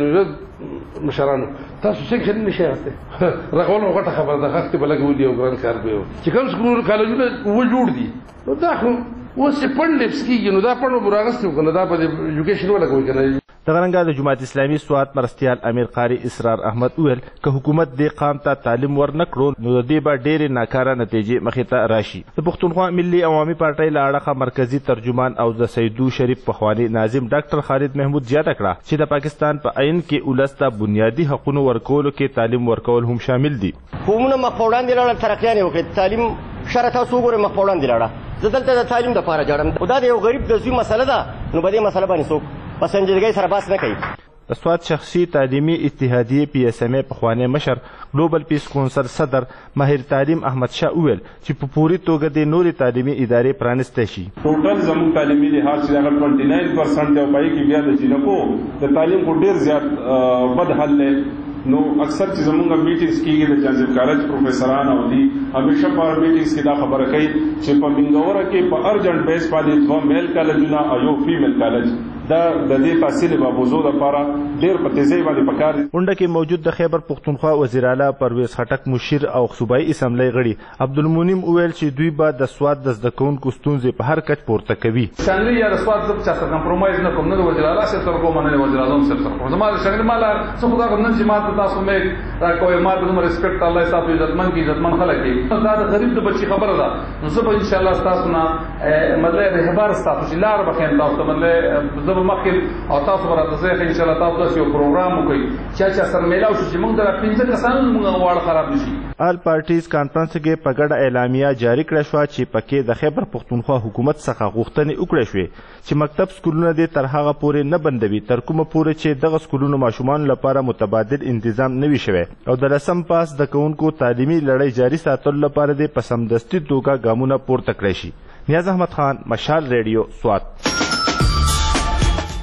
نو مشرانو تاسو سینکشن نشئ اخیستی رغول خو غټه خبره ده خښتې به لږ ولي او ګران کار به چې کوم سکولونه کالجونه وجوړ دي نو دا خو اوس چې پڼ لبس کېږي نو دا پڼ به راغستې وکړو نو دا په ایجوکیشن ولګوئ که نه. دغه رنګه د جماعت اسلامي سوات مرستیال امیر قاری اسرار احمد وویل که حکومت دې قام ته تعلیم ورنه کړو نو د دې به ډېرې ناکاره نتیجې مخې ته راشي. د پښتونخوا ملي عوامي پارټۍ له اړخه مرکزي ترجمان او د سیدو شریف پخواني ناظم ډاکټر خالد محمود زیاته کړه چې د پاکستان په عین کې ولس ته بنیادي حقونو ورکولو کې تعلیم ورکول هم شامل دي. قومونه مخ په وړاندې لاړل، ترقیانې وکړې، تعلیم شره تاسو وګورئ مخ په وړاندې لاړه. زه دلته د تعلیم دپاره جاړم او دا د یو غریب د زوی مسله ده نو په دې مسله باندې څوک په سنجیدګۍ سره بحث نه کوي. د سوات شخصي تعلیمي اتحادیې پی اس ام ای پخوانی مشر ګلوبل پیس کونسل صدر ماهر تعلیم احمد شاه وویل چې په پوری توګه د نورې تعلیمي ادارې پرانیستی شي. ټوټل زموږ تعلیمي لحاظ چې هغه ټوینټي ناین پرسنټ دی او پای کې بیا د جینکو د تعلیم خو ډېر زیات بد حال دی. نو اکثر چې زمونږ میټینګز کېږي د جانزیب کالج پروفیسران او دي همیشه په میټینګز کې دا خبره کوي چې په منګوره کې په ارجنټ بیس باندې دوه میل کالجونه او یو فیمیل کالج دا د دې تحصیل بابوزو لپاره ډېر په تیزۍ باندې پکار دي. غونډه کې موجود د خیبر پښتونخوا وزیر اعلی پرویز خټک مشیر او صوبایي اسمبلی غړي عبدالمنعم وویل چې دوی به د سوات د زده کوونکو ستونزې په هر کچ پورته کوي. شانګلي یا د سوات زه چا سره کمپرومایز نه کوم، نه د وزیر اعلی صاحب سره کوم نه د وزیر اعظم صاحب سره کوم. زما د شانګلي مالا څه خو دا نن چې ماته تاسو مې راکوئ ما ته دومره رسپیکټ الله تاسو عزتمن کې عزتمن خلک دي. دا د غریب د بچي خبره ده نو زه به انشاءالله ستاسو نه مطلب رهبر ستاسو چې لار به ښیم تاسو ته مطلب زه به مخکې او تاسو به راته ځای ښه انشاءالله تاسو داسې یو پروګرام وکړئ چا چا سره میلاو شو چې موږ د پنځه کسانو زموږ واړه خراب نه شي. آل پارټیز کانفرنس کې په ګډه اعلامیه جاری کړه شوه چې پکې د خیبر پښتونخوا حکومت څخه غوښتنې وکړې شوې چې مکتب سکولونه دې تر هغه پورې نه بندوي تر کومه پورې چې دغه سکولونو ماشومانو لپاره متبادل انتظام نه وي شوی او د لسم پاس د کوونکو تعلیمي لړۍ جاري ساتلو لپاره دې په سمدستي توګه ګامونه پورته کړی شي. نیاز احمد خان، مشال ریډیو، سوات.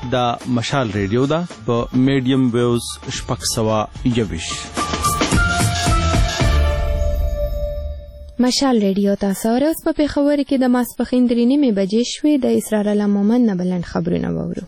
دا مشال ریډیو ده په میډیم ویوز شپږ سوه یویشت. مشال ریډیو تاسو اوس په پېښور کې د ماسپښین درې نیمې بجې شوې. د اسرار الله مومن نه بلند خبرونه واورو.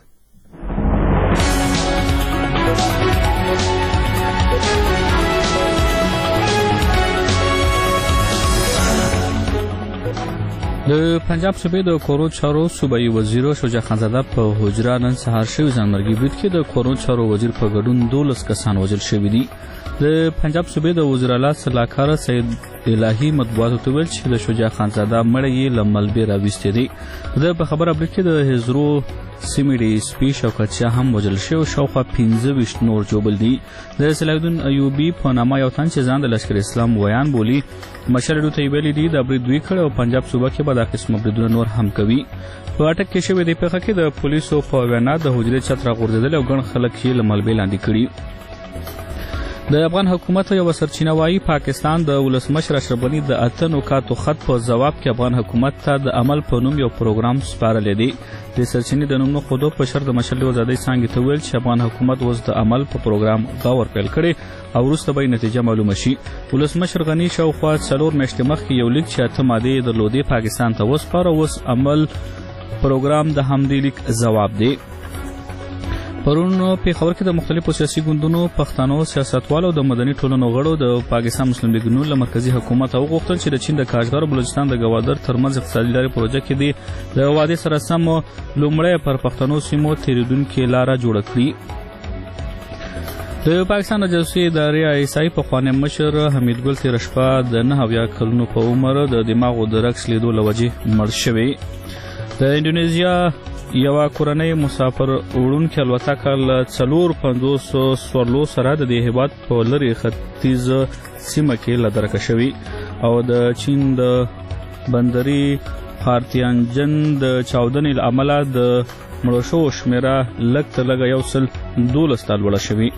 د پنجاب صوبې د کورو چارو صوبایي وزیر شجاع خانزاده په حجره نن سهار شوي ځانمرګي برید کې د کورو چارو وزیر په ګډون دولس کسان وژل شوي دي. د پنجاب صوبې د وزیر اعلی سلاکار سید الهي مطبوعاتو ته ویل چې د شجاع خانزاده مړی یې له ملبې راویستی دی. د په خبره برید کې د هزرو سیمې ډي اس پي شوکت شاه هم وژل شوی او شاوخوا پنځه ویشت نور جوبل دي. د صلاح الدین ایوبي په نامه یو تن چې ځان د لشکر اسلام ویان بولي مشال ریډیو ته ویلي دي د برید دوی کړی او پنجاب صوبه کې به دا قسمه بریدونه نور هم کوي. په اټک کې شوې دې پیښه کې د پولیسو په وینا د حجرې چت راغورځېدلی او ګڼ خلک یې له ملبې لاندې کړي. د افغان حکومت یو سرچینه وایي پاکستان د ولسمشر اشرف غني د اته نکاتو خط په ځواب کې افغان حکومت ته د عمل په نوم یو پروګرام سپارلی دی. د سرچینې د نوم نه ښودو په شرط د مشرلې ازادۍ څانګې ته ویل چې افغان حکومت اوس د عمل په پروګرام غور پیل کړی او وروسته به نتیجه معلومه شي. ولسمشر غني شاوخوا څلور میاشتې مخکې یو لیک چې اته مادې یې درلودې پاکستان ته وسپاره. اوس عمل پروګرام د همدې لیک ځواب دی. پرون پېښور کې د مختلفو سیاسي ګوندونو پښتنو سیاستوالو د مدني ټولنو غړو د پاکستان مسلم لیګ نون له مرکزي حکومت وغوښتل چې د چین د کاشغر بلوچستان د ګوادر ترمنځ اقتصادي لارې پروژه کې د د وعدې سره سم لومړی پر پښتنو سیمو تېرېدونکې لاره جوړه کړي. د پاکستان د جاسوسي ادارې آی اس آی پخوانی مشر حمید ګل تېره شپه د نهه اویا کلونو په عمر د دماغو د رقص لیدو له وجې مړ شوی. د اندونیزیا یوه کورنۍ مسافر وړونکې الوتکه له څلور پنځوسو سورلو سره د دې هېواد په لرې ختیځ سیمه کې له درکه شوي او د چین د بندري خارتیانجن د چاودنې له امله د مړو شوو شمېره لږ تر لږه یو سل دولس ته لوړه شوې.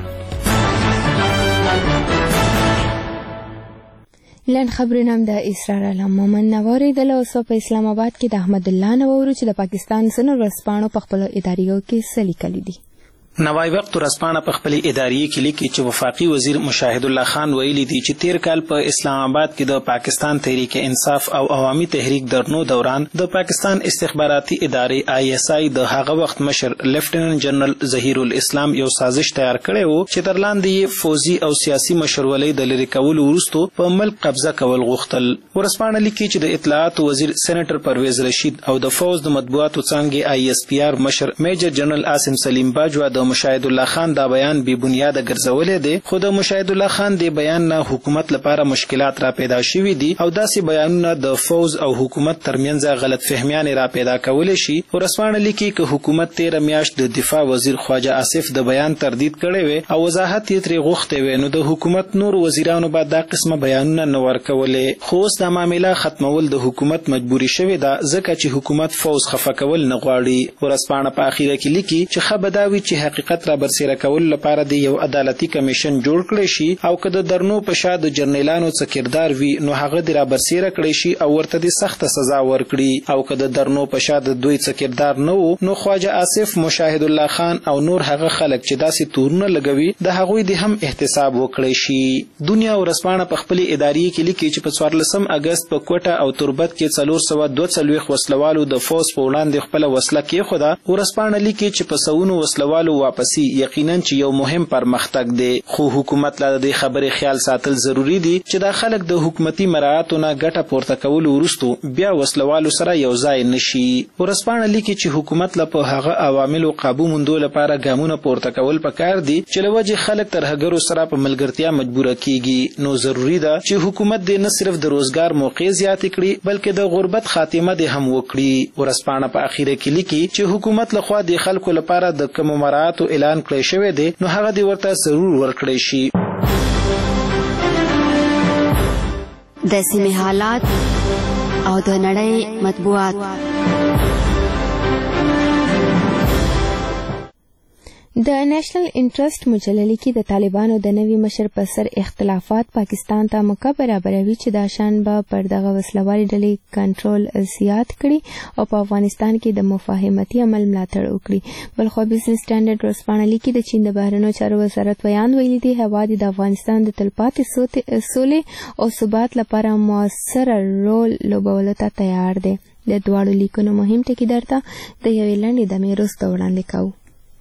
لنډ خبرونه هم د اسرار الله مومن نه واورېدل. اوس په اسلام آباد کې د احمد الله نه واورو چې د پاکستان ځینو ورځپاڼو په خپلو اداریو کې څه لیکلي دي. نوای وخت ورځپاڼه په خپل ادارې کې لیکي چې وفاقي وزیر مشاهد الله خان ویلي دي چې تیر کال په اسلام آباد کې د پاکستان تحریک انصاف او عوامي تحریک درنو دوران د پاکستان استخباراتي ادارې آی اس آی د هغه وخت مشر لیفټیننټ جنرال ظهیر الاسلام یو سازش تیار کړی و چې تر لاندې فوزي او سیاسي مشرولۍ د لرې کولو وروسته په ملک قبضه کول غوښتل. ورځپاڼه لیکي چې د اطلاعات وزیر سېنیټر پرویز رشید او د فوز د مطبوعاتو څانګې آی اس پی آر مشر میجر جنرال عاصم سلیم باجوا د مشاهد الله خان دا بیان بی بنیاده ګرځولې دي. خو د مشاهد الله خان دی بیان نه حکومت لپاره مشکلات را پیدا شوي دي او داسې بیانونه د فوز او حکومت ترمنځ غلط فهمیان را پیدا کولی شي. ورځپاڼه لیکي چې حکومت تیره میاشت د دفاع وزیر خواجه آصف د بیان تردید کړی وي او وضاحت یې ترې غوښتی وي نو د حکومت نور وزیرانو به دا قسمه بیانونه نه ورکولې. خو اوس دا معامله ختمول د حکومت مجبوري شوې ده ځکه چې حکومت فوز خفه کول نه غواړي. ورځپاڼه په اخیره کې لیکي چې ښه به دا وي چې حقیقت را برسېره کولو لپاره د یو عدالتي کمیشن جوړ کړی شي او که د درنو په شا د جرنیلانو څه کردار وي نو هغه د را برسېره کړی شي او ورته د سخته سزا ورکړي او که د درنو په شا د دوی څه کردار نه وو نو خواجه آصف مشاهد الله خان او نور هغه خلک چې داسې تورونه لګوي د هغوی د هم احتساب وکړی شي. دنیا ورځپاڼه په خپلې ادارې کې لیکي چې په څوارلسم اګست په کوټه او تربت کې څلور سوه دوه څلوېښت وسلوالو د فوز په وړاندې خپله وسله کېښوده. ورځپاڼه لیکي چې په سوونو وسلوالو واپسي یقینا چې یو مهم پرمختګ دی خو حکومت لا د خبرې خیال ساتل ضروری دي چې دا خلک د حکومتي مراعاتو نه ګټه پورته کولو وروسته بیا وسلوالو سره یو ځای نشي. ورځپاڼه لیکي چې حکومت لا په هغه عواملو قابو موندو لپاره ګامونه پورته کول پکار دي چې له وجې خلک تر هګرو سره په ملګرتیا مجبوره کیږي. نو ضروری ده چې حکومت دې نه صرف د روزګار موقع زیاتې کړي بلکې د غربت خاتمه دې هم وکړي. ورځپاڼه په اخیره کې لیکي چې حکومت لخوا د خلکو لپاره د کوم مراعاتو اعلان کړی شوی دی نو هغه دی ورته ضرور ورکړی شي. د سیمې حالات او د نړۍ مطبوعات. د نېشنل انټرست مجله لیکي د طالبانو د نوي مشر په سر اختلافات پاکستان ته موقع برابروي چې دا شان به پر دغه وسلوالې ډلې کنټرول زیات کړي او په افغانستان کې د مفاهمتي عمل ملاتړ وکړي. بلخو بزنس سټانډرډ ورځپاڼه لیکي د چین د بهرنیو چارو وزارت ویان ویلي دی هیواد د افغانستان د تلپاتې سولې او ثبات لپاره موثر رول لوبولو ته تیار دی. د دواړو لیکونو مهم ټکي درته د یوې لنډې دمې وروسته وړاندې کوو.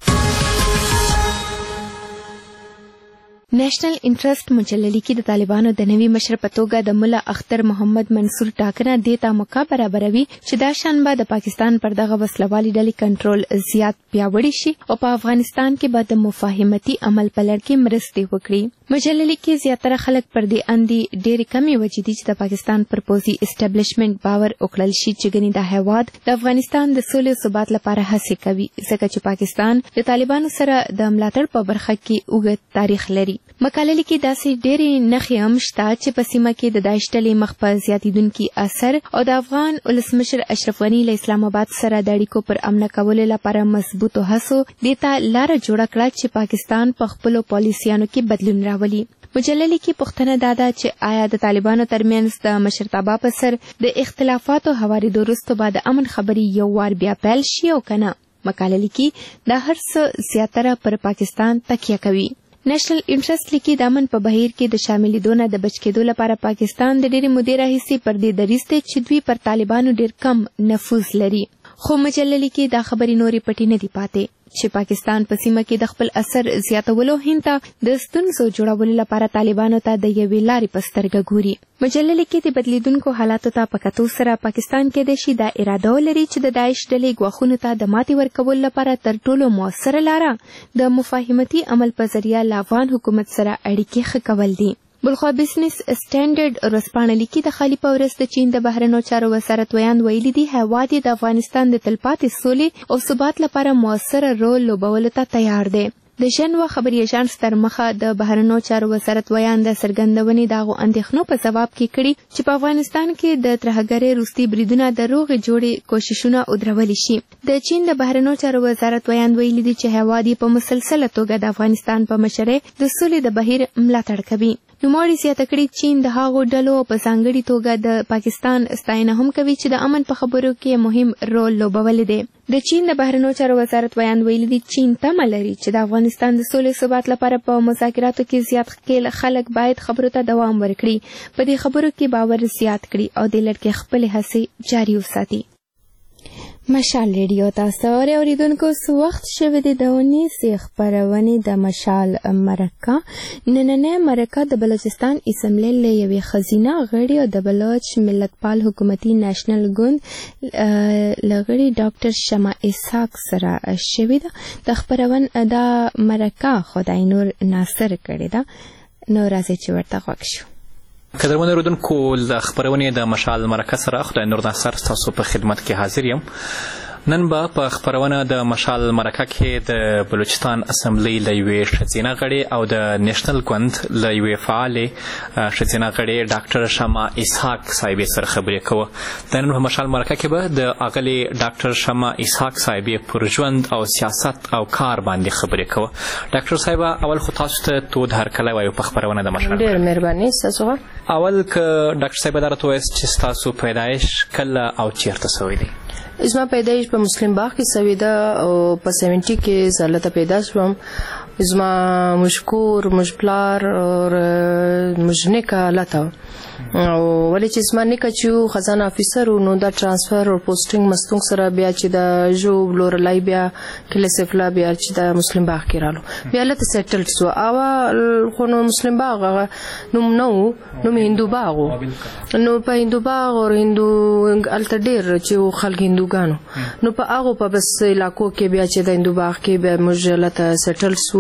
نېشنل انټرست مجله لیکي د طالبانو د نوي مشر په توګه د ملا اختر محمد منصور ټاکنه دې ته موقع برابروي چې دا شان به د پاکستان پر دغه وسلوالې ډلې کنټرول زیات پیاوړی شي او په افغانستان کې به د مفاهمتي عمل په لړ کې مرستې وکړي. مجله لیکي زیاتره خلک پر دې اندې ډېرې کمې وجې دي چې د پاکستان پر پوځي اسټابلیشمنټ باور وکړل شي چې ګنې دا هیواد د افغانستان د سولې او ثبات لپاره هڅې کوي ځکه چې پاکستان د طالبانو سره د ملاتړ په برخه کې اوږد تاریخ لري. مقاله لیکي داسې ډېرې نښې هم شته چې په سیمه کې د داعش ډلې مخ په زیاتېدونکي اثر او د افغان ولسمشر اشرف غني له اسلام آباد سره د اړیکو پر امنه کولو لپاره مضبوطو هڅو دې ته لاره جوړه کړه چې پاکستان په خپلو پالیسیانو کې بدلون راولي. مجله لیکي پوښتنه دا ده چې آیا د طالبانو ترمنځ د مشرتابه په سر د اختلافاتو هوارېدو وروسته به د امن خبرې یو وار بیا پیل شي او که نه. مقاله لیکي دا هر څه زیاتره پر پاکستان تکیه کوي. نېشنل انټرست لیکي د امن په بهیر کې د شاملېدو نه د بچ کېدو لپاره پاکستان د ډېرې مودې راهیسې پر دې دریځ دی چې دوی پر طالبانو ډېر کم نفوذ لري. خو مجله لیکي دا خبرې نورې پټې نه دي پاتې چې پاکستان په سیمه کې د خپل اثر زیاتولو هند ته د ستونزو جوړولو لپاره طالبانو ته د یوې لارې په سترګه ګوري. مجله لیکي د بدلیدونکو حالاتو ته په کتو سره پاکستان کېدای شي دا اراده ولري چې د داعش ډلې ګواښونو ته د ماتې ورکولو لپاره تر ټولو مؤثره لاره د مفاهمتي عمل په ذریعه له افغان حکومت سره اړیکې ښه کول دي. بلخوا بزنس سټانډرډ ورځپاڼه لیکي د خالي په ورځ د چین د بهرنیو چارو وزارت ویان ویلي دي هیواد یې د افغانستان د تلپاتې سولې او ثبات لپاره موثره رول لوبولو ته تیار دی. د ژنوا خبري اژانس تر مخه د بهرنیو چارو وزارت ویان د څرګندونې دغو اندېښنو په ځواب کې کړي چې په افغانستان کې د ترهګرۍ وروستي بریدونه د روغې جوړې کوششونه ودرولی شي. د چین د بهرنیو چارو وزارت ویان ویلي دي چې هیواد یې په مسلسله توګه د افغانستان په مشرۍ د سولې د بهیر ملاتړ کوي. نوموړي زیاته کړي چین د هغو ډلو په ځانګړي توګه د پاکستان ستاینه هم کوي چې د امن په خبرو کې مهم رول لوبولی دی. د چین د بهرنیو چارو وزارت ویان ویلي دي چین تمه لري چې د افغانستان د سولې ثبات لپاره په مذاکراتو کې زیات ښکېل خلک باید خبرو ته دوام ورکړي، په دې خبرو کې باور زیات کړي او د لړ کې خپلې هڅې جاري وساتي. مشال ریډیو تاسو اوریدونکو سو وخت شوه د دونیسې خبرونه د مشال مرکه نننې مرکه د بلوچستان اسمبلی له یوې خزینه غړي او د بلوچ ملتپال حکومتي نېشنل ګوند لغړي ډاکټر شمع اسحاق سره شوه د خبرونه د مرکه خدای نور ناصر کړي دا نو راځي چې ورته وښیو. قدرمن اوریدونکو د خبرونې د مشال مرکه سره خدای نور ناصر تاسو په خدمت کې حاضر یم. نن به په خبرونه د مشال مرکه کې د بلوچستان اسمبلی له یوې ښځینه غړې او د نېشنل ګوند له یوې فعالې ښځینه غړې ډاکټر شمع اسحاق صاحبې سره خبرې کوو. د نن په مشال مرکه کې به د اغلې ډاکټر شمع اسحاق صاحبې پر ژوند او سیاست او کار باندې خبرې کوو. ډاکټر صاحبه اول خو تاسو ته تود هرکلی وایو په خبرونه د مشال. ډېر مهرباني ستاسو. اول که ډاکټر صاحبه دا راته ووایاست چې ستاسو پیدایش کله او چیرته سوی دی؟ زما پیدایش په مسلم باغ کې سوی ده او په سیونټي کې زه هلته پیدا شوم. زما مشکور مشپلار او مجنکه لته او ولې چې زما نیکه چې خزانه افیسر نو دا ترانسفر او پوسټینګ مستونګ سره بیا چې د جو بلورلای بیا کلسفلا بیا چې د مسلم باغ کې رالو بیا لته سیټل شو. او خو نو مسلم باغ نوم نو نوم هندو باغ نو په هندو باغ او هندو الته ډېر چې خلک هندوګانو نو په هغه په بس علاقو کې بیا چې د هندو باغ کې بیا موږ لته سیټل شو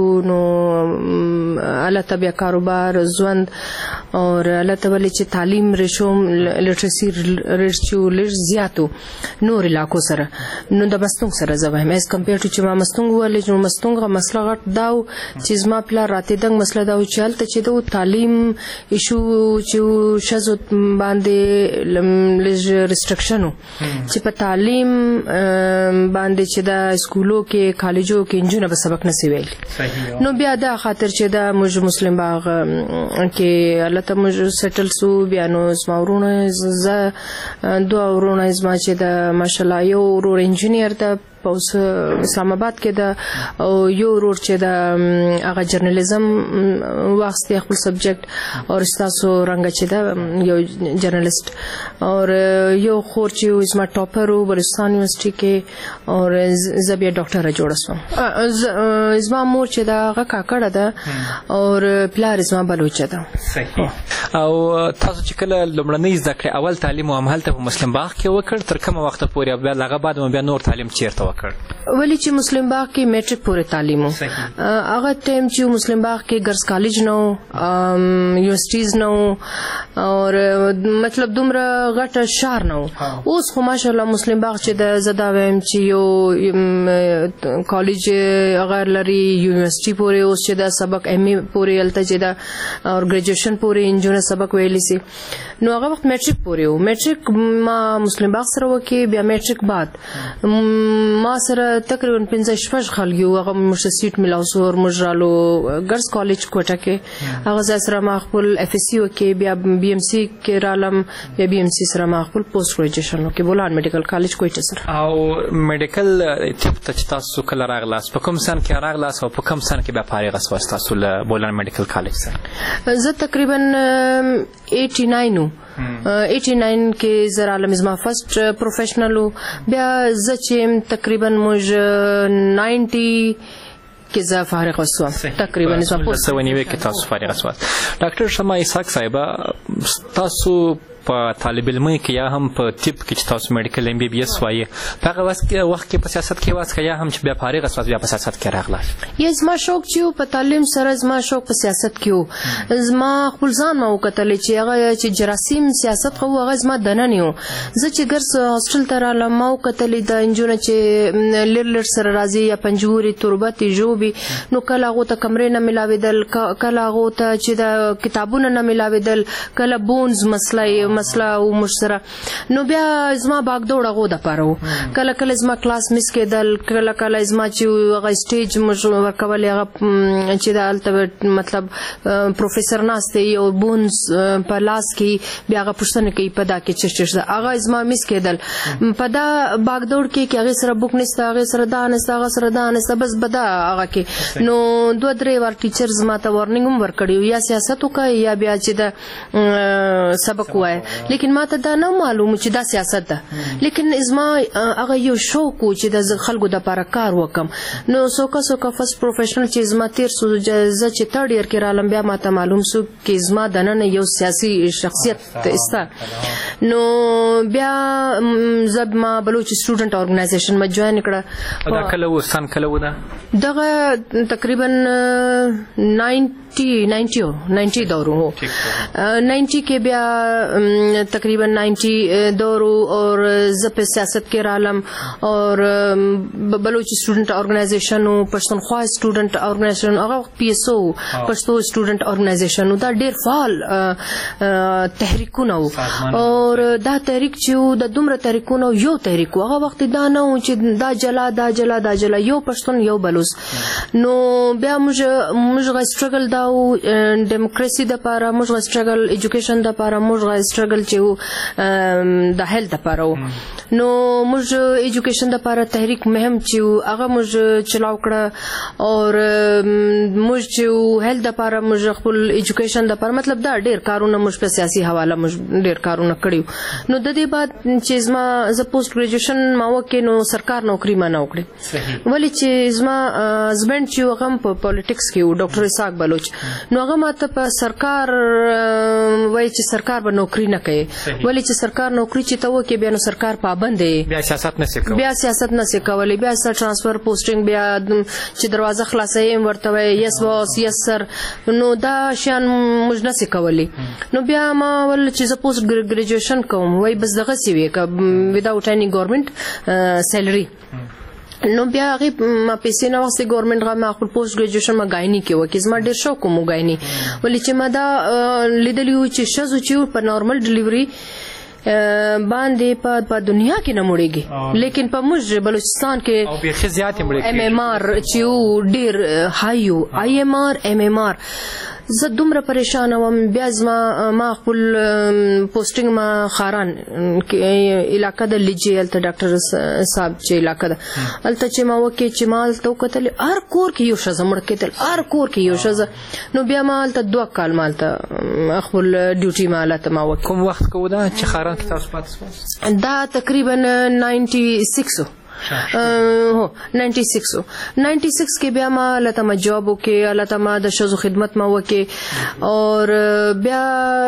نو الله ته بیا کاروبار ژوند او الله ته ولې چې تعلیم رشوم لټرسي رشتو لږ زیاتو نور علاقو سره نو د مستونګ سره زویم اس کمپیر ټو چې ما مستونګ ولې چې مستونګ مسله غټ داو چې زما پلا راته دنګ مسله داو چې حالت چې دو تعلیم ایشو چې شزو باندې لږ ریستریکشنو چې په تعلیم باندې چې د سکولو کې کالجو کې انجونه به سبق نسی ویل نو بیا دا خاطر چې دا موږ مسلم باغ کې الله ته موږ سټل سو بیا نو زما ورونه ز دوه ورونه زما چې د ماشالله یو ورور انجینیر ته اوس اسلام آباد کې د او یو ورور چې د هغه جرنالیزم واسطه خپل سبجیکټ او تاسو رنګ چې د یو جرنالیست او یو خور چې زما ټاپر و بلوچستان یونیورسيټي کې او زبیا ډاکټر جوړ شو زما مور چې دا هغه کاکړه ده او پلار زما بلوچ ده او تاسو چې کله لومړنۍ زده کړې اول تعلیم او همالته په مسلم باغ کې وکړ تر کومه وخت پورې بیا هغه بعد بیا نور تعلیم چیرته وکړ ولی چې مسلم باغ کې میټریک پورې تعلیم وو هغه ټیم چې مسلم باغ کې ګرلز کالج نو یونیورسيټیز نو او مطلب دومره غټه شهر نو اوس خو ماشاءالله مسلم باغ چې د زدا ویم چې یو کالج غیر لري یونیورسيټي پورې اوس چې د سبق ایم ای پورې الته چې دا او ګریجویشن پورې انجونه سبق ویلی سي نو هغه وخت میټریک پورې وو میټریک ما مسلم باغ سره وکي بیا میټریک بعد ما سره تقریبا پنځه شپږ خلک یو هغه مشه سیټ ملاو سو او مجرالو ګرلز کالج کوټه کې هغه سره ما خپل اف اس سی وکي بیا بي ام سي کې رالم بیا بي ام سي سره ما خپل پوسټ ګریجویشن وکي بولان میډیکل کالج کوټه سره او میډیکل طب ته تاسو کله راغلاس په کوم سن کې راغلاس او په کوم سن کې بیا فارغ اسواس تاسو له بولان میډیکل کالج سره زه تقریبا نائنٹی ناइन ایټی ناین کې زه رالم زما فرست پروفیشنل بیا زه چې تقریبا موږ نائنٹی کې زه فارغ وسوم تقریبا زما په سونیوي کې تاسو فارغ اسواس ډاکټر شمع اسحاق صاحب تاسو په طالب علم کې یا هم په طب کې چې تاسو میډیکل ایم بي بي اس وایي په هغه وخت کې وخت کې په سیاست کې واسه یا هم چې بیا فارغ اسواس بیا په سیاست کې راغله یا زما شوق چې په تعلیم سره زما شوق په سیاست کې و زما خپل ځان مو کتل چې هغه چې جراثیم سیاست خو هغه زما دنه نه و زه چې ګرس هاستل ته رالم مو کتل د انجونه چې لر لر سره راځي یا پنجوري تربتي جوبي نو کله هغه ته کمرې نه ملاویدل کله هغه ته چې د کتابونو نه ملاویدل کله بونز مسله مسله او مشره نو بیا زما باغ دوړه غو د پاره کله کله زما کلاس مس کېدل کله کله زما چې هغه سټیج مجو ورکول هغه چې د الته مطلب پروفیسور ناشته یو بونز په لاس کې بیا هغه پښتنه کوي په دا کې چې چې هغه زما مس کېدل په دا باغ دوړ کې کې هغه سره بوک نشته هغه سره دا نشته هغه سره دا نشته بس بدا هغه کې نو دوه درې ور ټیچر زما ته ورنینګ هم ورکړیو یا سیاست وکای یا بیا چې د سبق وای لیکن ما ته دا نه معلوم چې دا سیاست ده لیکن ازما هغه یو شوق چې د خلکو د لپاره کار وکم نو سوکا سوکا فرست پروفیشنل چې ازما تیر سو ز چې تھرد ایئر کې رالم بیا ما ته معلوم سو چې ازما د نن یو سیاسي شخصیت استا نو بیا زب ما بلوچ سټوډنټ اورګنایزیشن ما جوائن کړه دا کله و سن کله و دا دغه تقریبا نائنٹی نائنٹی نائنٹی دورو نائنٹی کې بیا تقریبا نائنٹی دورو اور زپ سیاست کې رالم اور بلوچ سټوډنټ اورګنایزیشن او پښتونخوا سټوډنټ اورګنایزیشن هغه پی اس او پښتو سټوډنټ اورګنایزیشن دا ډیر فعال تحریکونه اور دا تحریک چې د دومره تحریکونه یو تحریک هغه وخت دا نه چې دا جلا دا جلا دا جلا یو پښتون یو بلوچ نو بیا موږ موږ غا سټرګل دا ډیموکراسي د لپاره موږ غا سټرګل ایجوکیشن د لپاره موږ غا سټرګل چې د هیلث لپاره نو موږ ایجوکیشن د لپاره تحریک مهم چې هغه موږ چلاو کړه اور موږ چې هیلث د لپاره موږ خپل ایجوکیشن د لپاره مطلب دا ډیر کارونه موږ په سیاسي حواله موږ ډیر کارونه کړیو نو د دې بعد چې زما ز پوسټ ګریجویشن ما وکې نو سرکار نوکری ما نه وکړي ولی چې زما هسبند چې هغه په پالیټکس کې و ډاکټر اسحاق بلوچ نو هغه ماته په سرکار وای چې سرکار به نوکری نه کوي ولې چې سرکار نوکری چې ته وکړي بیا نو سرکار پابند دی بیا سیاست نشي کولی بیا سیاست نشي کولی بیا سر ترانسفر پوسټینګ بیا چې دروازه خلاصې ورته وي یس باس یس سر نو دا شان موږ نشي کولی نو بیا ما ول چې زه پوسټ ګریجویشن کوم وای بس دغه سی وی ک وداوټ اني ګورنمنت سیلری نو بیا هغه ما پیسې نه واسه ګورنمنت غا ما خپل پوسټ ګریجویشن ما غایني کې وکه زما ډیر شوق کوم غایني ولې چې ما دا لیدلیو چې شزو چې په نارمل ډیلیوري باندې په دنیا کې نه مړېږي لیکن په موږ بلوچستان کې او به زیات مړېږي ام ام ار چې ډیر هایو آی ام ار ام ام ار زه دومره پریشان وم بیا زما ما خپل پوسټینګ ما خاران علاقه د لجیل ته ډاکټر صاحب چې علاقه ده الته چې ما وکي چې مال تو کتل ار کور کې یو شزه مړ کتل ار کور کې یو شزه نو بیا مال ته دوه کال مال ته خپل ډیوټي مال ته ما وکي کوم وخت کو دا چې خاران کې تاسو پاتې دا تقریبا ninety-six هو ninety-six ninety-six کې بیا ما لته ما جواب وکي لته ما د شزو خدمت ما وکي اور بیا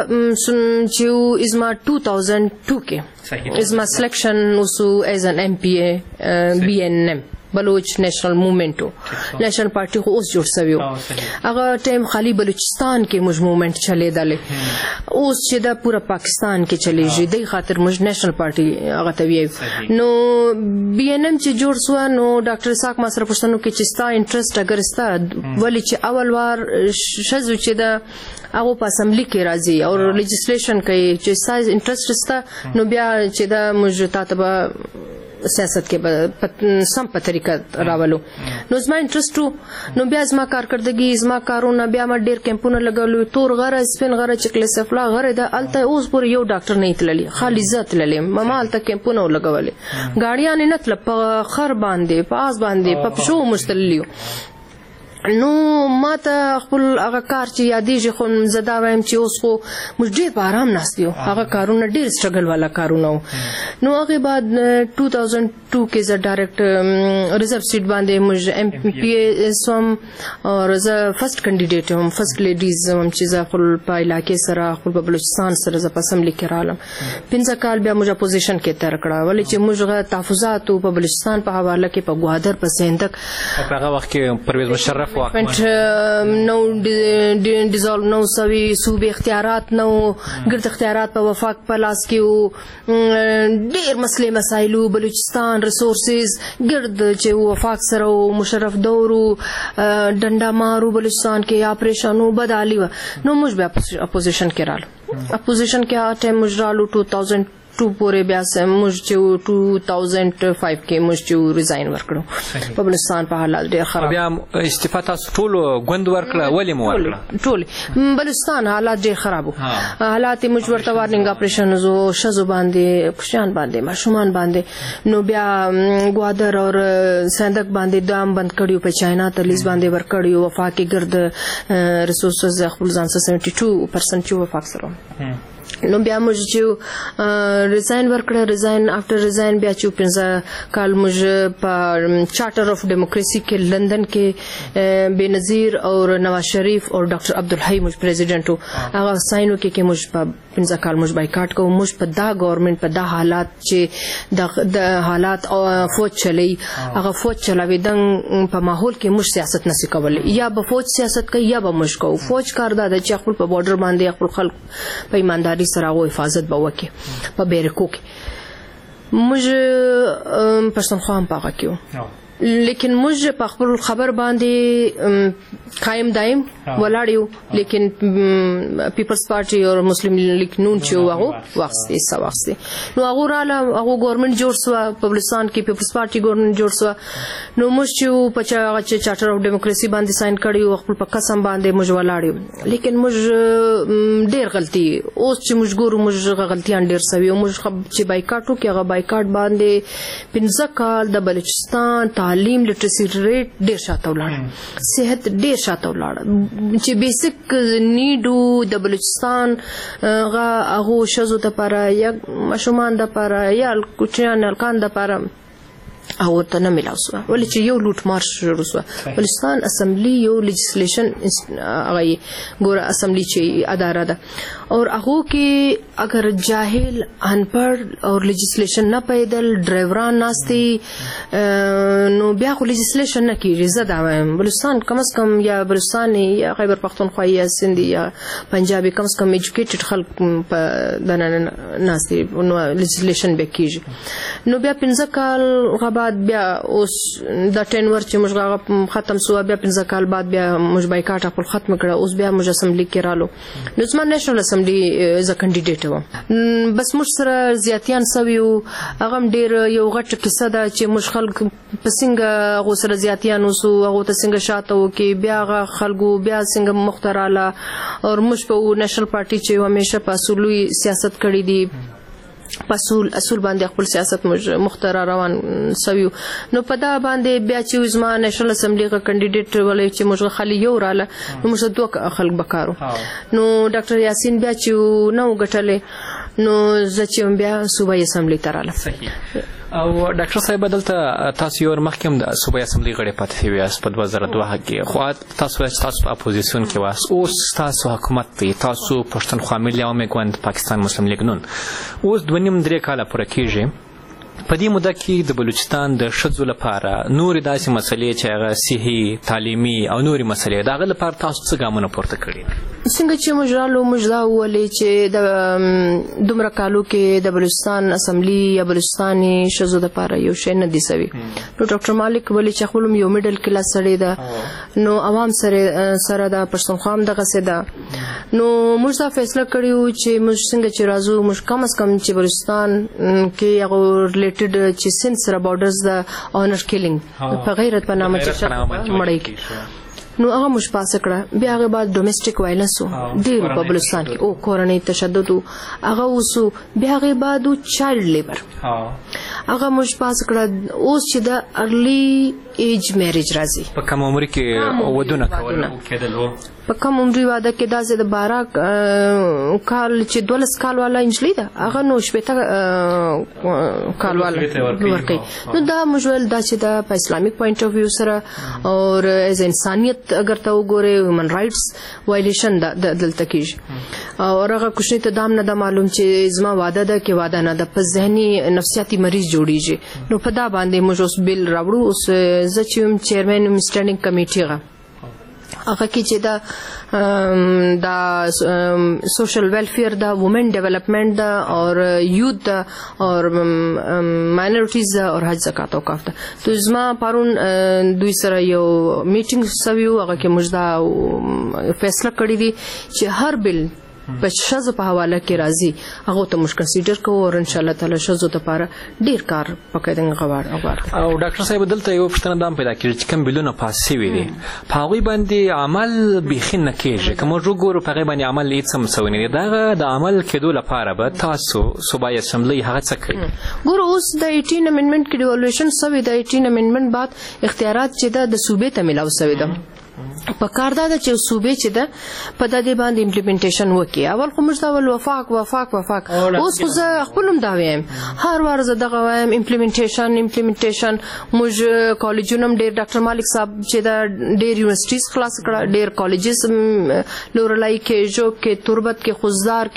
چې ازما two thousand two کې ازما سلیکشن وسو ایز ان ایم پی ای بی ان ایم بلوچ نیشنل موومنټ نیشنل پارټي خو اوس جوړ شوی هغه ټیم خالی بلوچستان کې موږ موومنټ چلیدل اوس چې دا پورا پاکستان کې چلیږي د خاطر موږ نیشنل پارټي هغه ته وی نو بی ان ایم چې جوړ شو نو ډاکټر ساک ما سره پوښتنه کې چې ستا انټرست اگر ستا ولی چې اول وار شزو چې دا هغه په اسمبلی کې راځي او لیجسلیشن کوي چې سایز انټرست ستا نو بیا چې دا موږ تاسو سیاست کې سم په طریقه راولو نو زما انټرست نو بیا زما کارکردګي زما کارونه بیا ما ډیر کیمپونه لګولو تور غره سپین غره چکله سفلا غره د الته اوس پور یو ډاکټر نه تللی خالي ذات للی ماما الته کیمپونه لګولې غاړیان نه تل په خر باندې په اس باندې په شو مستلیو نو ما ته خپل هغه کار چې یادېږي خو زدا وایم چې اوس خو موږ ډېر په آرام ناست یو هغه کارونه ډېر سټرګل والا کارونه نو هغه بعد two thousand two کې زه ډایرکټ ریزرو سیټ باندې موږ ایم پی ای سوم او زه فرست کینډیډیټ هم فرست لیډیز هم چې زه خپل په علاقې سره خپل په بلوچستان سره زه په اسمبلی کې رالم پنځه کال بیا موږ اپوزیشن کې تیر کړه ولې چې موږ تحفظات په بلوچستان په حواله کې په ګوادر په سندک په هغه وخت کې پرویز مشرف نو ډیزالو نو سوي صوبې اختیارات نو ګرد اختیارات په وفاق په لاس کې ډېر مسلې مسایلو بلوچستان ریسورسز ګرد چې وفاق سره مشرف دورو ډنډا مارو بلوچستان کې اپریشنو بدالي نو موږ بیا اپوزیشن کې رالو اپوزیشن کې ټایم موږ رالو two thousand two پورې بیا موږ چې two thousand five کې موږ چې ریزاین ورکړو په بلوچستان په حالات ډېر خراب بیا استعفا تاسو ټول غوند ورکړه ولې مو ورکړه ټول بلوچستان حالات ډېر خراب حالات موږ ورته وارننګ اپریشن زو شزو باندې پښتون باندې ماشومان باندې نو بیا ګوادر اور سندک باندې دام بند کړیو په چاینا تلیز باندې ورکړیو وفاقي ګرد ریسورسز خپل ځان seventy-two percent چې وفاق سره نو بیا موږ چې ریزاین ورکړه ریزاین افټر ریزاین بیا چې پنځه کال موږ په چارټر اف ډیموکراسي کې لندن کې بنظیر او نواز شریف او ډاکټر عبدالحی موږ پریزیډنټ هغه ساين وکړي چې موږ په پنځه کال موږ بایکاټ کوو موږ په دا ګورنمنت په دا حالات چې د حالات او فوج چلی هغه فوج چلاوي د په ماحول کې موږ سیاست نشي کولای یا به فوج سیاست کوي یا به موږ کوو فوج کار دا چې خپل په بارډر باندې خپل خلک په ایمانداري سره هغه حفاظت به وکړي په بیرکو کې موږ پښتونخوا هم پاغه کیو لیکن موږ په خپل خبر باندې قائم دائم ولاړیو لیکن پیپلز پارټي او مسلم لیگ نون چې هغه وخت یې سواستي نو هغه رااله هغه ګورنمنت جوړ شو په بلوچستان کې پیپلز پارټي ګورنمنت جوړ شو نو موږ چې په چارټر اف ډیموکراسي باندې ساين کړیو خپل په قسم باندې موږ ولاړیو لیکن موږ ډېر غلطي اوس چې موږ ګورو موږ غلطیان ډېر سوي موږ چې بایکاټ وکړو هغه بایکاټ باندې پنځه کال د بلوچستان تعلیم لټرسي ریټ ډېر شاته ولاړ صحت ډېر شاته ولاړ چې بیسیک نیډو د بلوچستان غا هغه شزو ته پاره یا مشومان د پاره یا کوچیان الکان د پاره او ته نه ملاو شو ولې چې یو لوټ مارش شروع شو بلوچستان اسمبلی یو لیجسلیشن هغه ګوره اسمبلی چې اداره ده और هغه کې اگر جاهل انپړ او لیجسلیشن نه پیدل ډرایوران ناشتي نو بیا خو لیجسلیشن نه کیږي. زه دا وایم بلوچستان کم از کم یا بلوچستان یا خیبر پختونخوا یا سندھ یا پنجابي کم از کم ایجوکیټډ خلک په دنه ناشتي نو لیجسلیشن به کیږي. نو بیا پنځه کال بعد بیا اوس د ټینور چې موږ ختم سو بیا پنځه کال بعد بیا موږ بایکاټ خپل ختم کړه. اوس بیا موږ اسمبلی کې رالو نو زما نېشنل اسمبلی از ا کینډیډیټ و بس موږ سره زیاتیان سویو هغه ډیر یو غټ کیسه ده چې موږ خلک پسنګ غو سره زیاتیان وسو هغه ته څنګه شاته و کې بیا هغه خلکو بیا څنګه مختراله او موږ په نېشنل پارټي چې همیشه په اصولي سیاست کړی دی پسول اصول باندې خپل سیاست مختار روان سویو. نو په دا باندې بیا چې زما نېشنل اسمبلی غا کینډیډیټ ولې چې موږ خالي یو رااله نو موږ دوه خلک بکارو. نو ډاکټر یاسین بیا چې نو غټلې نو زه چې بیا صوبایي اسمبلی ته رااله. او ډاکټر صاحب دلته تاسو یو مخکم د صوبایي اسمبلی غړي پاتې شوی اس په دوه زره دوه کې خو تاسو تاسو په اپوزیشن کې واس اوس تاسو حکومت دی تاسو پښتونخوا ملي عوامي ګوند پاکستان مسلم لیگ نون اوس دوه نیم درې کاله پوره کېږي. په دې موده کې د بلوچستان د ښځو لپاره نورې داسې مسلې چې هغه صحي تعلیمي او نورې مسلې د هغه لپاره تاسو څه ګامونه پورته کړي؟ څنګه چې موږ رالو موږ دا وویلې چې د دومره کالو کې د بلوچستان اسمبلی یا بلوچستاني ښځو دپاره یو شی نه دی سوی. نو ډاکټر مالک ولې چې خپل یو میډل کلاس سړی ده نو عوام سره سره د پښتونخوا هم دغسې ده. نو موږ دا فیصله کړې چې موږ څنګه چې راځو موږ کم از کم چې بلوچستان کې هغه چې سند سره بارډرز د اونر کیلینګ په غیرت په نامه چې مړی کی نو هغه موږ پاس کړه. بیا هغه بعد ډومېسټک وایلنس ډېر په بلوچستان کې او کورنۍ تشدد هغه وسو. بیا هغه بعد چایلډ لیبر هغه موږ پاس کړه. اوس چې د ارلی ایج میریج راځي په کم عمر کې ودونه کول کېدل په کم عمري واده کې داسې د بارہ کال چې دولس کال والا انجلۍ ده هغه نو شپېته کال والا ورکوي. نو دا موږ ویل دا چې دا په اسلامیک پوینټ اف ویو سره او ایز انسانیت اگر ته وګورې هیومن رایټس وایلیشن ده دلته کېږي. او هغه کوشنۍ ته دام نه ده معلوم چې زما واده ده کې واده نه ده په ذهني نفسیاتي مریض جوړیږي. نو په دا باندې موږ اوس بیل راوړو. اوس زه چې یم چیرمن یم سټینډینګ کمیټي غه هغه کې چې دا دا سوشل ویلفیر دا وومن ډیولپمنٹ دا اور یوث دا اور ماینورټیز دا اور حج زکات اوقاف دا. تو زما پرون دوی سره یو میټینګ سویو هغه کې موږ دا فیصله کړی دی چې هر بل په ښځو په حواله کې راځي هغه ته موږ کنسیډر کوو او ان شاء الله تعالی ښځو لپاره ډیر کار پکې غواړو. او ډاکټر صاحب دلته یو پوښتنه دام پیدا کېږي چې کوم بلونه پاس شوي دي په هغوی باندې عمل بیخي نه کېږي. که موږ وګورو په هغې باندې عمل هېڅ هم سوی نه دی. د هغه د عمل کېدو لپاره به تاسو صوبایي اسمبلۍ هغه څه کوي؟ ګورو اوس د ایټین امینډمنټ کې ډیوالویشن سوی د ایټین امینډمنټ بعد اختیارات چې ده د صوبې ته میلاو سوی ده. په کار دا چې صوبې چې ده په دې باندې امپلیمنټیشن وکړي. اول خو موږ دا ول وفاق وفاق وفاق اوس خو زه خپل هم دا وایم هر وار زه دغه وایم امپلیمنټیشن امپلیمنټیشن. موږ کالجونه هم ډېر ډاکټر مالک صاحب چې دا ډېر یونیورسټیز خلاص کړه ډېر کالجز لورلای کې جوب کې تربت کې خوزدار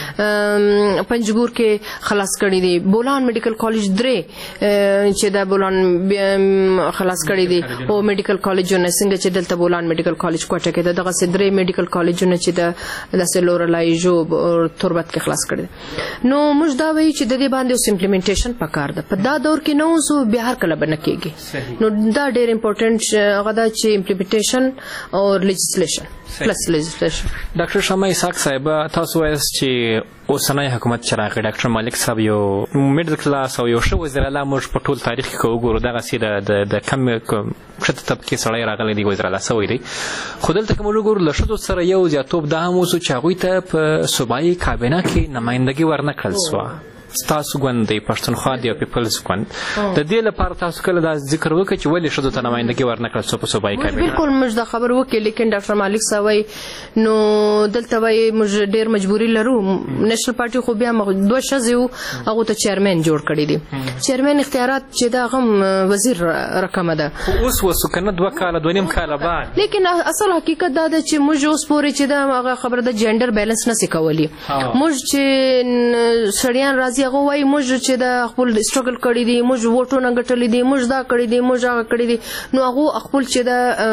کې پنجګور کې خلاص کړي دي. بولان میډیکل کالج درې چې دا بولان خلاص کړي دي او میډیکل کالجونه څنګه چې دلته بولان میډیکل کالج کوټه کې دغه سه درې میډیکل کالجونه چې د لاسه لورلای جوب او تربت کې خلاص کړي. نو موږ دا وایو چې د دې باندې اوس امپلیمنټیشن پکار ده. په دا دور کې نو سو بیا هر کله بنه کېږي. نو دا ډېر امپورټنٹ هغه دا چې امپلیمنټیشن او لیجسلیشن پلس لیجسلیشن. ډاکټر شمع اسحاق صاحب تاسو وایاست چې اوسنی حکومت چې راغی ډاکټر مالک صاحب یو میډل کلاس او یو ښه وزیر اعلی موږ په ټول تاریخ کې وګورو دغسې د کم ښه طبقې سړی راغلی دی وزیر اعلی سوی دی. خو دلته که موږ وګورو له ښځو سره یو زیاتوب دا هم اوسو چې هغوی ته په صوبایي کابینه کې نمایندګي ورنه کړل سوه. ستاسو ګوند دی پښتونخوا دی او پیپلز ګوند د دې لپاره تاسو کله دا ذکر وکړئ چې ولې ښځو ته نمایندګي ورنکړل سو په صوبایي کابینه؟ بالکل موږ دا خبر وکړو لیکن ډاکټر مالک صاحب وایي نو دلته وایي موږ ډېر مجبوري لرو. نېشنل پارټي خو بیا دوه ښځې وو هغو ته چیرمین جوړ کړي دي. چیرمین اختیارات چې دا هم وزیر رقمه ده. اوس وسو که نه دوه کاله دوه نیم کاله بعد لیکن اصل حقیقت دا ده چې موږ اوس پورې چې دا هغه خبره ده جنډر بیلنس نسي کولی. موږ چې سړیان راځي هغه وایي موږ چې د خپل سټرګل کړی دي موږ ووټونه ګټلي دي موږ دا کړی دي موږ هغه کړی دي نو هغه خپل چې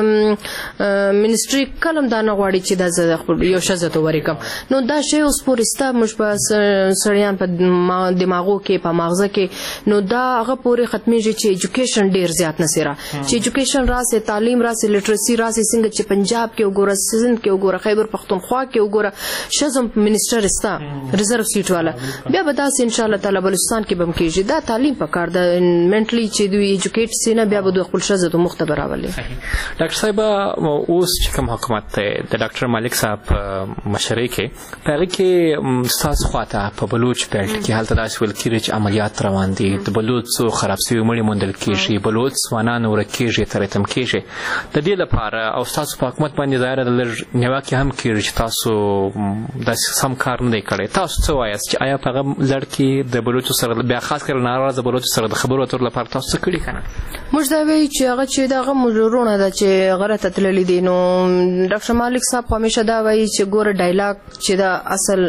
د منسټري کلم دا نه غواړي چې دا زه خپل یو ښځه ته ورکړم. نو دا شی اوس پورې ستا موږ په سړیان په دماغو کې په ماغزه کې نو دا هغه پورې ختمیږي چې ایجوکیشن ډیر زیات نسی را چې ایجوکیشن راسي تعلیم راسي لټرسي راسي څنګه چې پنجاب کې وګوره سند کې وګوره خیبر پختونخوا کې وګوره شزم منسټر استا ریزرو سیټ والا بیا به تاسو ان شاء الله تعالی بلوچستان کې بم کېږي. دا تعلیم په کار ده منټلی چې دوی ایجوکیټ سینه بیا به خپل شزه ته مختبر راولي. ډاکټر صاحب اوس چې کوم حکومت د ډاکټر مالک صاحب مشرۍ کې پاره کې ستاسو خواته په بلوچ بیلټ کې حالت داسې ول کېږي چې عملیات روان دي د بلوچ څو خراب سوي مړي موندل کېږي بلوچ ځوانان ورکېږي ترتم کېږي. د دې لپاره او ستاسو په حکومت باندې ظاهره د لږ نیوکې هم کېږي چې تاسو داسې سم کار نه دی کړی. تاسو څه وایاست چې آیا په هغه لړ کې د بلوچو سره بیا خاص کر ناراضه بلوچو سره د خبرو اترو لپاره تاسو څه کړي که نه؟ موږ دا وایو چې هغه چې دغه مجرونه ده چې غره ته تللي دي نو ډاکټر مالک صاحب همیشه دا وایي چې ګوره ډایلاګ چې دا اصل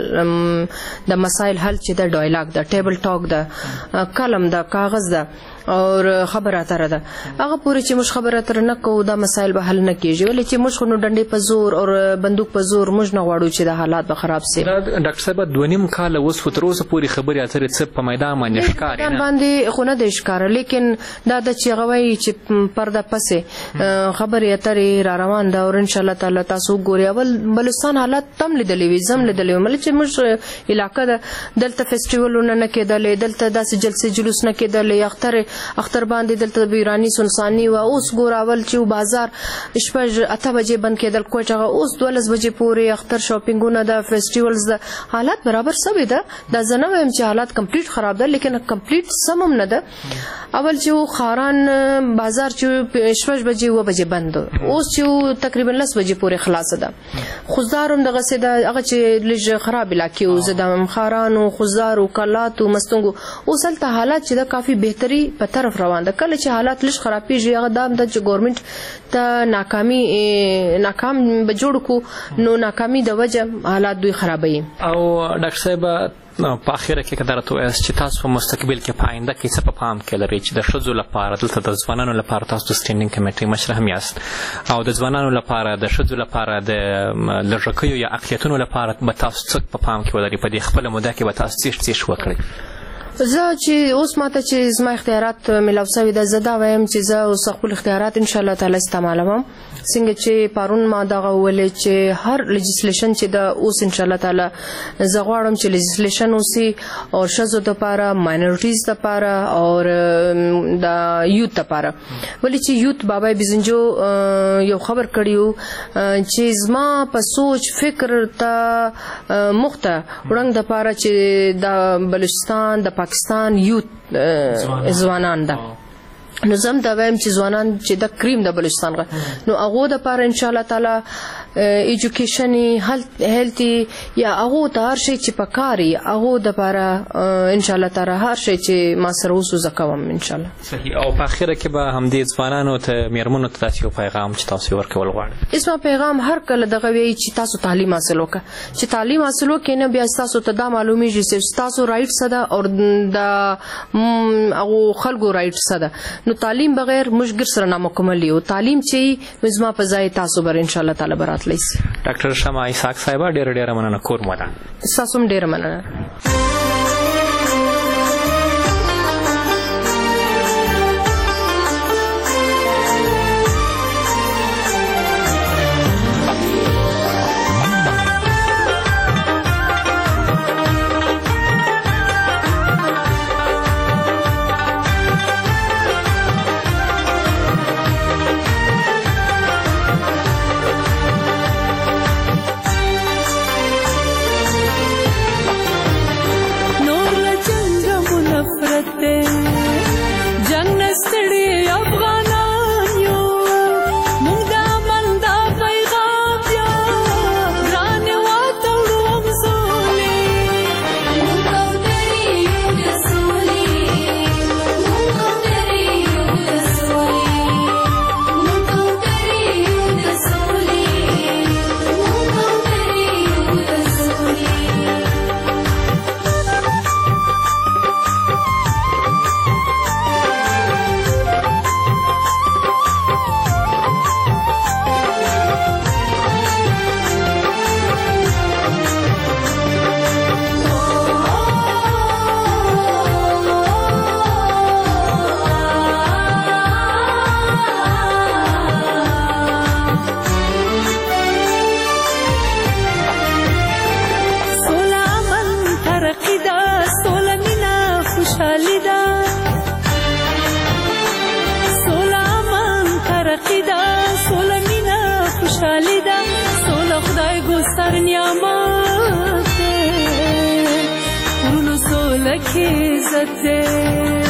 د مسایل حل چې دا ډایلاګ ده ټیبل ټاک ده کلم ده کاغذ ده اور خبره اتره ده هغه پورې چې موږ خبره اتره نه کوو دا مسایل به حل نه کېږي ولې چې موږ خو نو ډنډې په زور او بندوق په زور موږ نه غواړو چې دا حالات به خراب سي. ډاکټر صاحب دوه نیم کاله اوس تر اوسه پورې خبرې اترې څه په میدان باندې ښکاري نه باندې خو نه دی ښکاره لیکن دا د چې هغه وایي چې پرده پسې خبرې اترې را روان ده او ان شاء الله تعالی تاسو ګورئ. اول بلوچستان حالات تم لیدلې وي زم لیدلې وي مله چې موږ علاقه ده دلته فیسټیوالونه نه کېدلې دلته داسې جلسې جلوس نه کېدلې اختر اختر باندې دلته بیرانی سنسانی و اوس ګور اول چې بازار شپږ اته بجې بند کېدل کوټه اوس دولس بجې پورې اختر شاپینګونه د فیسټیوالز د حالات برابر سوي ده. دا زنه وایم چې حالات کمپلیټ خراب ده لیکن کمپلیټ سمم نه ده. اول چې خاران بازار چې شپږ بجې و بجې بند اوس چې تقریبا لس بجې پورې خلاص ده. خوزدارم دغه سه ده هغه چې لږ خراب علاقې او زدم خاران او خوزدار او کلات او مستنګو اوس هلته حالات چې د کافي بهتري په طرف روان ده. کله چې حالات لږ خرابېږي هغه دام د چې ګورنمنت ته ناکامي ناکام به جوړ کو نو ناکامي د وجه حالات دوی خرابوي. او ډاکټر صاحب په اخره کې کدار ته وایي چې تاسو په مستقبل کې په آینده کې څه په پام کې لرئ چې د ښځو لپاره دلته د ځوانانو لپاره تاسو د سټینډینګ کمیټې مشر هم یاست او د ځوانانو لپاره د ښځو لپاره د لږکیو یا اقلیتونو لپاره به تاسو څه په پام کې ولرئ په دې خپله موده کې به تاسو څه څه وکړئ؟ زه چې اوس ماته چې زما اختیارات ملاو شوي ده زه دا وایم چې زه اوس خپل اختیارات ان شاء الله تعالی استعمالوم څنګه چې پرون ما دغه ویلې چې هر لیجسلیشن چې د اوس ان شاء الله تعالی زه غواړم چې لیجسلیشن اوسي او ښځو لپاره ماینورټیز لپاره او د یوت لپاره ولې چې یوت بابا بزنجو یو خبر کړیو چې زما په سوچ فکر ته مخته وړاندې لپاره چې د بلوچستان د پاکستان یوت ځوانان ده نو زم دا وایم چې ځوانان چې د کریم د بلوچستان غ نو هغه د پاره ان شاء الله تعالی ایجوکیشن هیلتي یا هغه ته هر شي چې پکاري هغه د پاره ان شاء الله تعالی هر شي چې ما سره وسو زکوم ان شاء الله. صحیح. او په اخره کې به هم دې ځوانانو ته میرمنو ته تاسو پیغام چې تاسو ورکول غواړئ؟ اسما پیغام هر کله دغه وی چې تاسو تعلیم حاصل وکړه چې تعلیم حاصل وکړئ نه بیا تاسو ته دا معلومیږي چې تاسو رائټس ده او د هغه خلکو رائټس ده نو تعلیم بغیر مشګر سره نامکمل یو تعلیم چې مزما په ځای تاسو بر ان شاء الله تعالی براتلی سي. ډاکټر شمع اسحاق صاحب ډېر ډېر مننه کور مو ده. تاسو هم ډېر مننه. عزت دی